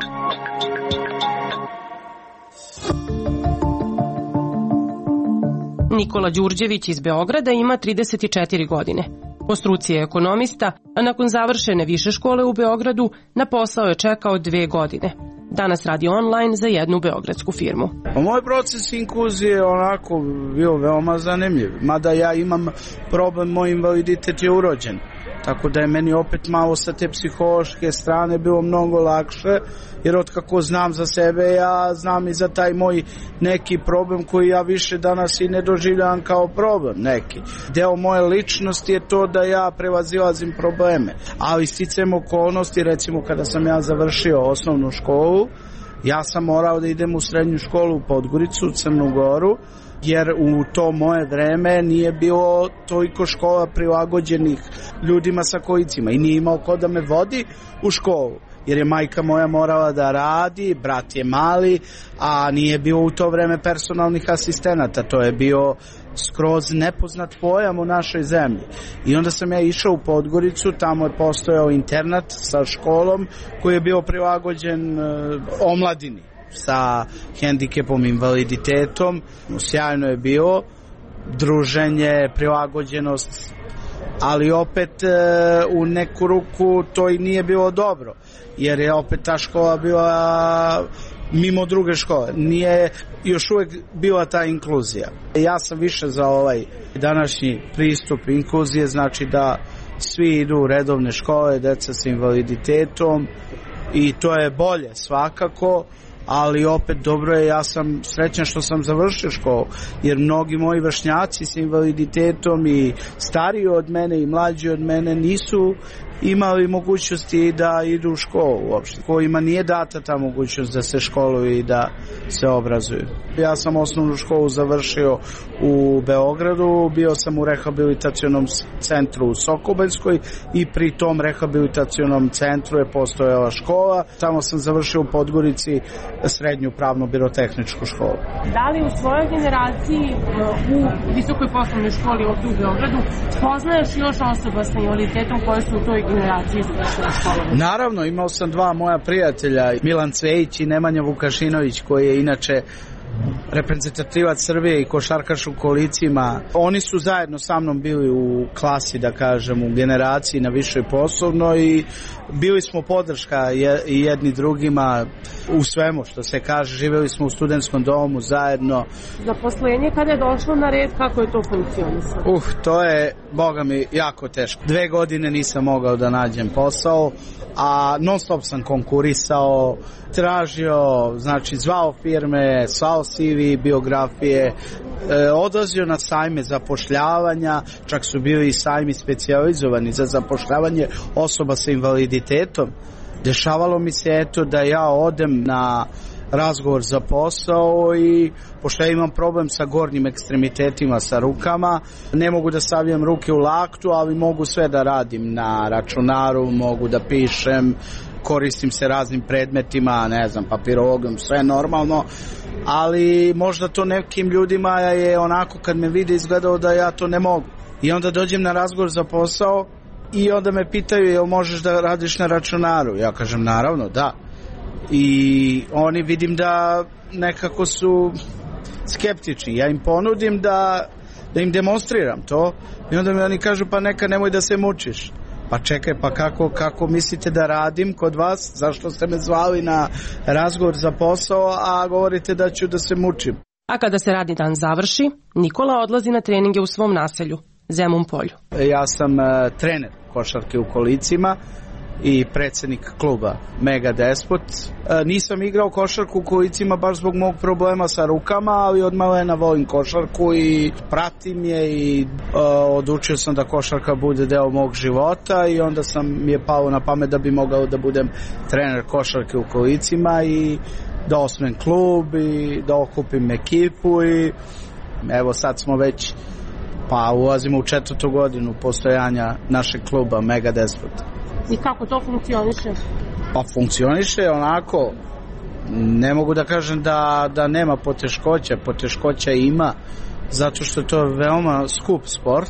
Nikola Đurđević iz Beograda ima trideset četiri godine. Po struci je ekonomista, a nakon završene više škole u Beogradu na posao je čekao dve godine. Danas radi online za jednu beogradsku firmu. Moj proces inkluzije je onako bio veoma zanimljiv, mada ja imam problem, moj invaliditet je urođen. Tako da je meni opet malo sa te psihološke strane bilo mnogo lakše, jer otkako znam za sebe, ja znam i za taj moj neki problem koji ja više danas i ne doživljavam kao problem neki. Deo moje ličnosti je to da ja prevazilazim probleme, ali sticajem okolnosti, recimo kada sam ja završio osnovnu školu, ja sam morao da idem u srednju školu u Podgoricu, u Crnu Goru, jer u to moje vreme nije bilo toliko škola prilagođenih ljudima sa kolicima i nije imao ko da me vodi u školu, jer je majka moja morala da radi, brat je mali, a nije bilo u to vreme personalnih asistenata, to je bio skroz nepoznat pojam u našoj zemlji. I onda sam ja išao u Podgoricu, tamo je postojao internat sa školom koji je bio prilagođen uh, omladini sa hendikepom, invaliditetom. Sjajno je bilo, druženje, prilagođenost, ali opet e, u neku ruku to i nije bilo dobro, jer je opet ta škola bila mimo druge škole. Nije još uvijek bila ta inkluzija. Ja sam više za ovaj današnji pristup inkluzije, znači da svi idu u redovne škole, deca sa invaliditetom, i to je bolje svakako, ali opet dobro je, ja sam srećan što sam završio školu, jer mnogi moji vršnjaci s invaliditetom i stariji od mene i mlađi od mene nisu imali mogućnosti da idu u školu uopšte, kojima nije data ta mogućnost da se školuju i da se obrazuju. Ja sam osnovnu školu završio u Beogradu, bio sam u rehabilitacionom centru u Sokobanjskoj i pri tom rehabilitacionom centru je postojala škola. Tamo sam završio u Podgorici srednju pravno-birotehničku školu. Da li u svojoj generaciji u visokoj poslovnoj školi ovdje u Beogradu poznaješ još osoba sa invaliditetom koje su u toj generaciji završile školu? Naravno, imao sam dva moja prijatelja, Milan Cvejić i Nemanja Vukašinović, koji je inače reprezentativac Srbije i košarkaš u kolicima. Oni su zajedno sa mnom bili u klasi, da kažem, u generaciji na višoj poslovnoj i bili smo podrška jedni drugima u svemu što se kaže. Živjeli smo u studentskom domu zajedno. Zaposlenje kada je došlo na red, kako je to funkcionisalo? Uh, to je, boga mi, jako teško. Dve godine nisam mogao da nađem posao, a non stop sam konkurisao, tražio, znači zvao firme, slao C V, biografije, e, odlazio na sajme zapošljavanja, čak su bili i sajmi specijalizovani za zapošljavanje osoba sa invaliditetom. Dešavalo mi se eto da ja odem na razgovor za posao i pošto ja imam problem sa gornjim ekstremitetima, sa rukama, ne mogu da stavljam ruke u laktu, ali mogu sve da radim na računaru, mogu da pišem, koristim se raznim predmetima, ne znam, papirologom, sve normalno, ali možda to nekim ljudima je onako kad me vide izgledao da ja to ne mogu. I onda dođem na razgovor za posao i onda me pitaju jel možeš da radiš na računaru. Ja kažem naravno, da. I oni vidim da nekako su skeptični. Ja im ponudim da, da im demonstriram to i onda mi oni kažu pa neka nemoj da se mučiš. Pa čekaj, pa kako, kako mislite da radim kod vas? Zašto ste me zvali na razgovor za posao, a govorite da ću da se mučim? A kada se radni dan završi, Nikola odlazi na treninge u svom naselju. Zemun Polju. Ja sam uh, trener košarke u kolicima i predsjednik kluba Mega Despot. E, nisam igrao košarku u kolicima baš zbog mog problema sa rukama, ali od malena volim košarku i pratim je i e, odlučio sam da košarka bude deo mog života i onda sam mi je palo na pamet da bi mogao da budem trener košarke u kolicima i da osnujem klub i da okupim ekipu i evo sad smo već pa ulazimo u četvrtu godinu postojanja našeg kluba Mega Despot. I kako to funkcioniše? Pa funkcioniše onako, ne mogu da kažem da, da nema poteškoća, poteškoća ima, zato što to je veoma skup sport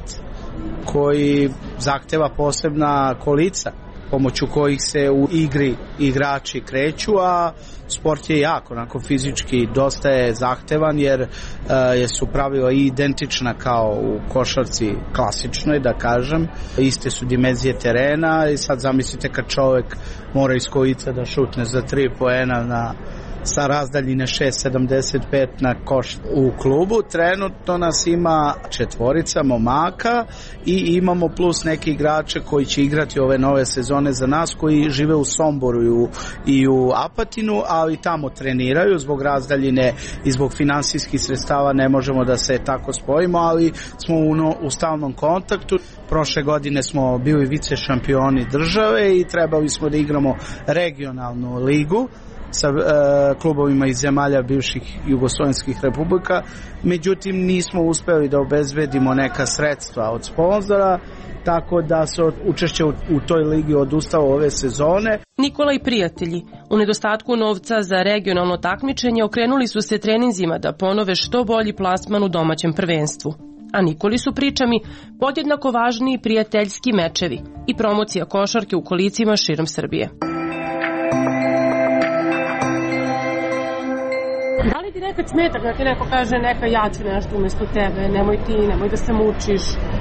koji zahteva posebna kolica pomoću kojih se u igri igrači kreću, a sport je jako, onako fizički dosta je zahtevan jer uh, su pravila i identična kao u košarci klasičnoj, da kažem. Iste su dimenzije terena i sad zamislite kad čovjek mora iz kolica da šutne za tri poena na sa razdaljine šest sedamdeset pet na koš u klubu. Trenutno nas ima četvorica momaka i imamo plus neki igrače koji će igrati ove nove sezone za nas, koji žive u Somboru i u, i u Apatinu, ali tamo treniraju zbog razdaljine i zbog finansijskih sredstava ne možemo da se tako spojimo, ali smo u, no, u stalnom kontaktu. Prošle godine smo bili vice šampioni države i trebali smo da igramo regionalnu ligu sa e, klubovima iz zemalja bivših jugoslovenskih republika, međutim nismo uspeli da obezbedimo neka sredstva od sponzora, tako da se učešće u, u toj ligi odustalo ove sezone. Nikola i prijatelji, u nedostatku novca za regionalno takmičenje, okrenuli su se treninzima da ponove što bolji plasman u domaćem prvenstvu. A Nikoli su pričami podjednako važni prijateljski mečevi i promocija košarke u kolicima širom Srbije. Da li ti nekad smeta da ti neko kaže neka ja ću nešto umjesto tebe, nemoj ti, nemoj da se mučiš?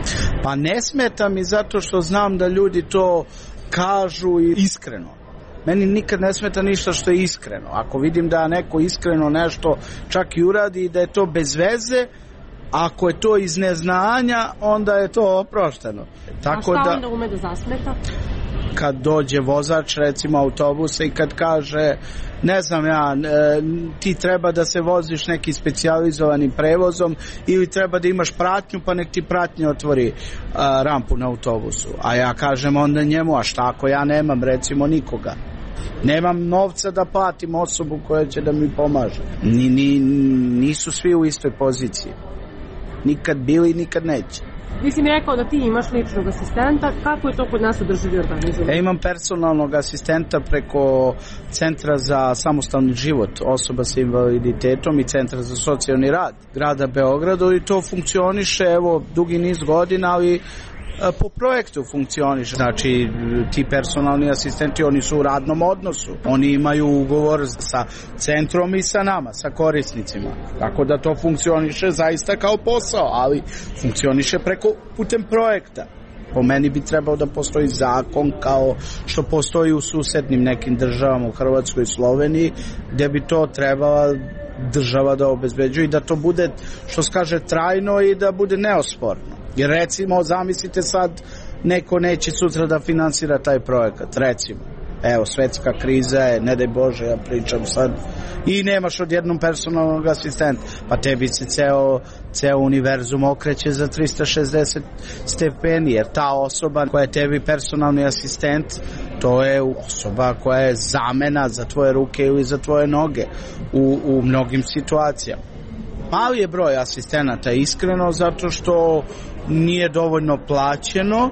Pa ne smeta mi zato što znam da ljudi to kažu iskreno. Meni nikad ne smeta ništa što je iskreno. Ako vidim da neko iskreno nešto čak i uradi i da je to bez veze, ako je to iz neznanja, onda je to oprošteno. Tako A šta da, onda ume da zasmeta? Kad dođe vozač recimo autobusa i kad kaže ne znam ja, ti treba da se voziš nekim specijalizovanim prevozom ili treba da imaš pratnju pa nek ti pratnja otvori a, rampu na autobusu, a ja kažem onda njemu, a šta ako ja nemam recimo nikoga, nemam novca da platim osobu koja će da mi pomaže. Ni, ni, nisu svi u istoj poziciji, nikad bili nikad neće. Ti si mi rekao da ti imaš ličnog asistenta, kako je to kod nas održivi organizam? Ja imam personalnog asistenta preko Centra za samostalni život osoba sa invaliditetom i Centra za socijalni rad grada Beogradu i to funkcioniše evo dugi niz godina, ali po projektu funkcioniše. Znači ti personalni asistenti oni su u radnom odnosu, oni imaju ugovor sa centrom i sa nama, sa korisnicima, tako da to funkcioniše zaista kao posao, ali funkcioniše preko putem projekta. Po meni bi trebao da postoji zakon kao što postoji u susednim nekim državama, u Hrvatskoj i Sloveniji, gdje bi to trebala država da obezbeđuje i da to bude, što se kaže, trajno i da bude neosporno. Jer recimo, zamislite sad, neko neće sutra da finansira taj projekat, recimo. Evo, svetska kriza je, ne daj Bože, ja pričam sad, i nemaš odjednom personalnog asistenta, pa tebi se ceo, ceo univerzum okreće za trista šezdeset stepeni, jer ta osoba koja je tebi personalni asistent, to je osoba koja je zamena za tvoje ruke ili za tvoje noge u, u mnogim situacijama. Mali je broj asistenata, iskreno, zato što nije dovoljno plaćeno,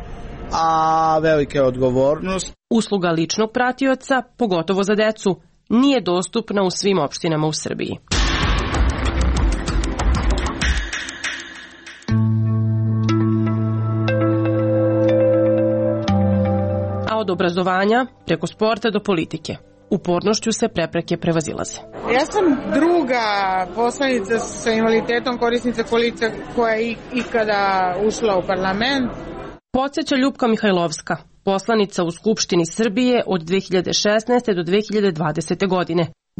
a velika je odgovornost. Usluga ličnog pratioca, pogotovo za decu, nije dostupna u svim opštinama u Srbiji. A od obrazovanja, preko sporta do politike, upornošću se prepreke prevazilaze. Ja sam druga poslanica sa invaliditetom, korisnica kolica koja je ikada ušla u parlament. Podsjeća Ljupka Mihajlovska, poslanica u Skupštini Srbije od dve hiljade šesnaeste do dve hiljade dvadesete godine.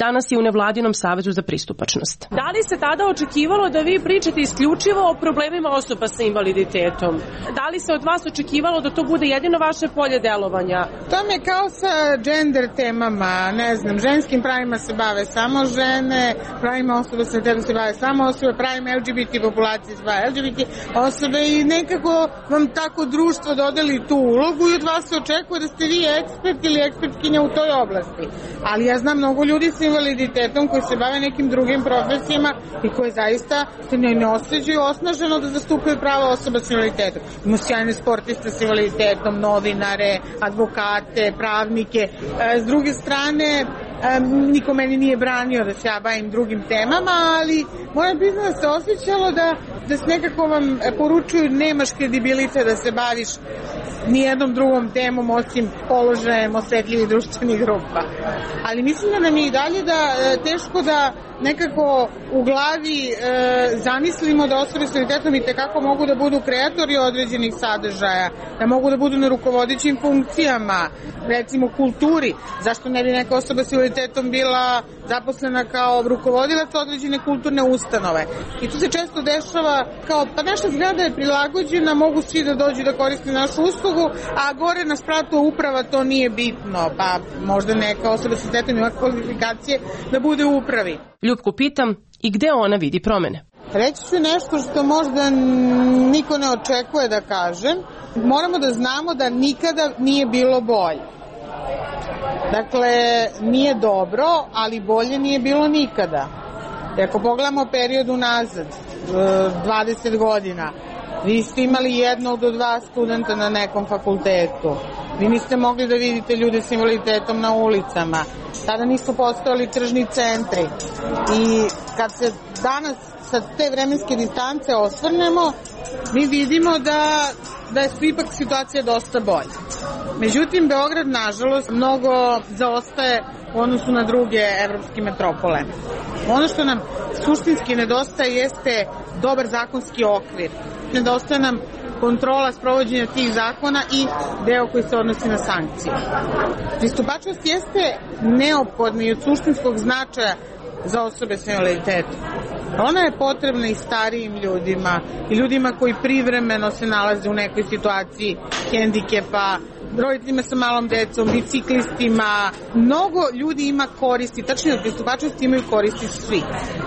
Danas je u Nevladinom savezu za pristupačnost. Da li se tada očekivalo da vi pričate isključivo o problemima osoba sa invaliditetom? Da li se od vas očekivalo da to bude jedino vaše polje delovanja? To mi je kao sa gender temama, ne znam, ženskim pravima se bave samo žene, pravima osoba sa invaliditetom se bave samo osobe, pravima L G B T populacije se bave L G B T osobe i nekako vam tako društvo dodeli tu ulogu i od vas se očekuje da ste vi ekspert ili ekspertkinja u toj oblasti. Ali ja znam mnogo ljudi sa invaliditetom koji se bave nekim drugim profesijama i koji zaista se ne osjećaju osnaženo da zastupaju prava osoba sa invaliditetom. Imamo sjajne sportiste sa invaliditetom, novinare, advokate, pravnike. S druge strane, niko meni nije branio da se ja bavim drugim temama, ali moram priznati da se osjećalo da, da se nekako vam poručuju nemaš kredibilitet da se baviš nijednom drugom temom osim položajem osetljivih društvenih grupa. Ali mislim da nam je i dalje da teško da nekako u glavi e, zamislimo da osobe s invaliditetom i tekako mogu da budu kreatori određenih sadržaja, da mogu da budu na rukovodećim funkcijama, recimo kulturi. Zašto ne bi neka osoba s invaliditetom bila zaposlena kao rukovodilac određene kulturne ustanove? I tu se često dešava kao, pa naša zgrada je prilagođena, mogu svi da dođu da koriste našu uslugu, a gore na spratu uprava to nije bitno, pa možda neka osoba s invaliditetom ima kvalifikacije da bude u upravi. Ljupku pitam i gde ona vidi promene. Reći ću nešto što možda niko ne očekuje da kažem. Moramo da znamo da nikada nije bilo bolje. Dakle, nije dobro, ali bolje nije bilo nikada. I ako pogledamo period unazad, dvadeset godina, vi ste imali jednog do dva studenta na nekom fakultetu. Vi niste mogli da vidite ljude s invaliditetom na ulicama. Tada nisu postojali tržni centri. I kad se danas sa te vremenske distance osvrnemo, mi vidimo da, da je ipak situacija dosta bolja. Međutim, Beograd, nažalost, mnogo zaostaje u odnosu na druge evropske metropole. Ono što nam suštinski nedostaje jeste dobar zakonski okvir. Nedostaje nam kontrola sprovođenja tih zakona i deo koji se odnosi na sankcije. Pristupačnost jeste neophodna i od suštinskog značaja za osobe s invaliditetom. Ona je potrebna i starijim ljudima i ljudima koji privremeno se nalaze u nekoj situaciji hendikepa, roditeljima sa malom decom, biciklistima. Mnogo ljudi ima koristi, tačnije od pristupačnosti imaju koristi svi.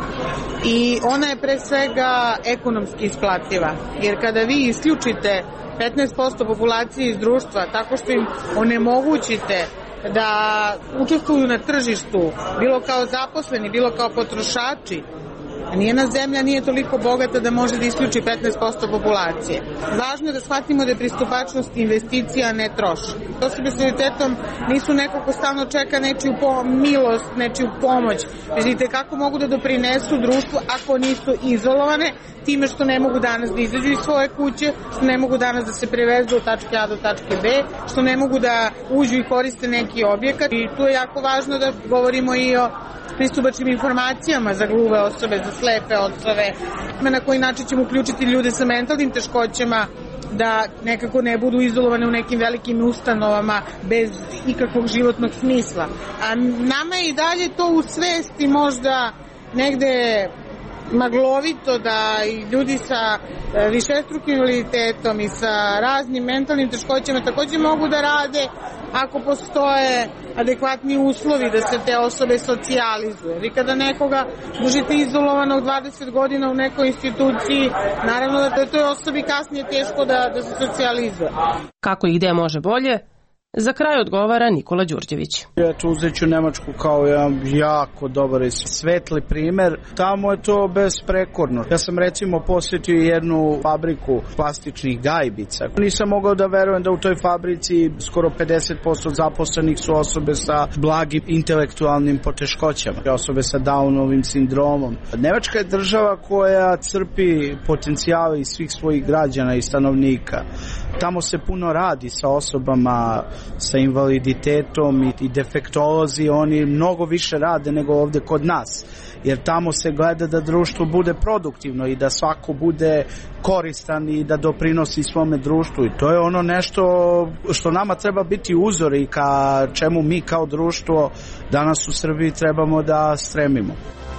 I ona je pre svega ekonomski isplativa, jer kada vi isključite petnaest posto populacije iz društva tako što im onemogućite da učestvuju na tržištu, bilo kao zaposleni, bilo kao potrošači, Nijena zemlja nije toliko bogata da može da isključi petnaest posto populacije. Važno je da shvatimo da je pristupačnost investicija, a ne trošak. Osobe s invaliditetom nisu neko ko stalno čeka nečiju milost, nečiju pomoć. Vidite kako mogu da doprinesu društvu ako nisu izolovane, time što ne mogu danas da izađu iz svoje kuće, što ne mogu danas da se prevezu od tačke A do tačke B, što ne mogu da uđu i koriste neki objekat. I tu je jako važno da govorimo i o pristupačnim informacijama za gluve osobe, za slepe osobe, na koji način ćemo uključiti ljude sa mentalnim teškoćama da nekako ne budu izolovane u nekim velikim ustanovama bez ikakvog životnog smisla. A nama je i dalje to u svesti možda negde maglovito da i ljudi sa višestrukim invaliditetom i sa raznim mentalnim teškoćama takođe mogu da rade ako postoje adekvatni uslovi da se te osobe socijalizuju. Vi kada nekoga držite izolovanog dvadeset godina u nekoj instituciji, naravno da je toj osobi kasnije teško da, da se socijalizuje. Kako i gde može bolje? Za kraj odgovara Nikola Đurđević. Ja ću uzet ću Nemačku kao jedan jako dobar i svetli primer. Tamo je to besprekorno. Ja sam recimo posjetio jednu fabriku plastičnih gajbica. Nisam mogao da verujem da u toj fabrici skoro pedeset posto zaposlenih su osobe sa blagim intelektualnim poteškoćama, osobe sa Downovim sindromom. Nemačka je država koja crpi potencijale iz svih svojih građana i stanovnika. Tamo se puno radi sa osobama sa invaliditetom i defektolozi, oni mnogo više rade nego ovde kod nas. jer tamo se gleda da društvo bude produktivno i da svako bude koristan i da doprinosi svome društvu, i to je ono nešto što nama treba biti uzor i ka čemu mi kao društvo danas u Srbiji trebamo da stremimo.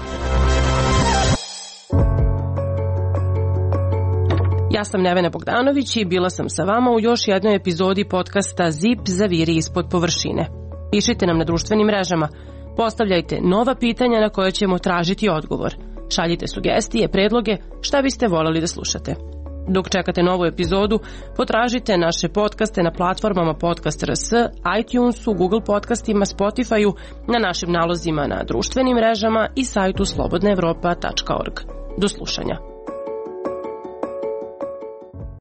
Ja sam Nevena Bogdanović i bila sam sa vama u još jednoj epizodi podcasta Zip zaviri ispod površine. Pišite nam na društvenim mrežama, postavljajte nova pitanja na koje ćemo tražiti odgovor. Šaljite sugestije, predloge, šta biste voleli da slušate. Dok čekate novu epizodu, potražite naše podcaste na platformama Podcast R S, iTunesu, Google podcastima, Spotifyu, na našim nalozima na društvenim mrežama i sajtu slobodna evropa tačka org. Do slušanja.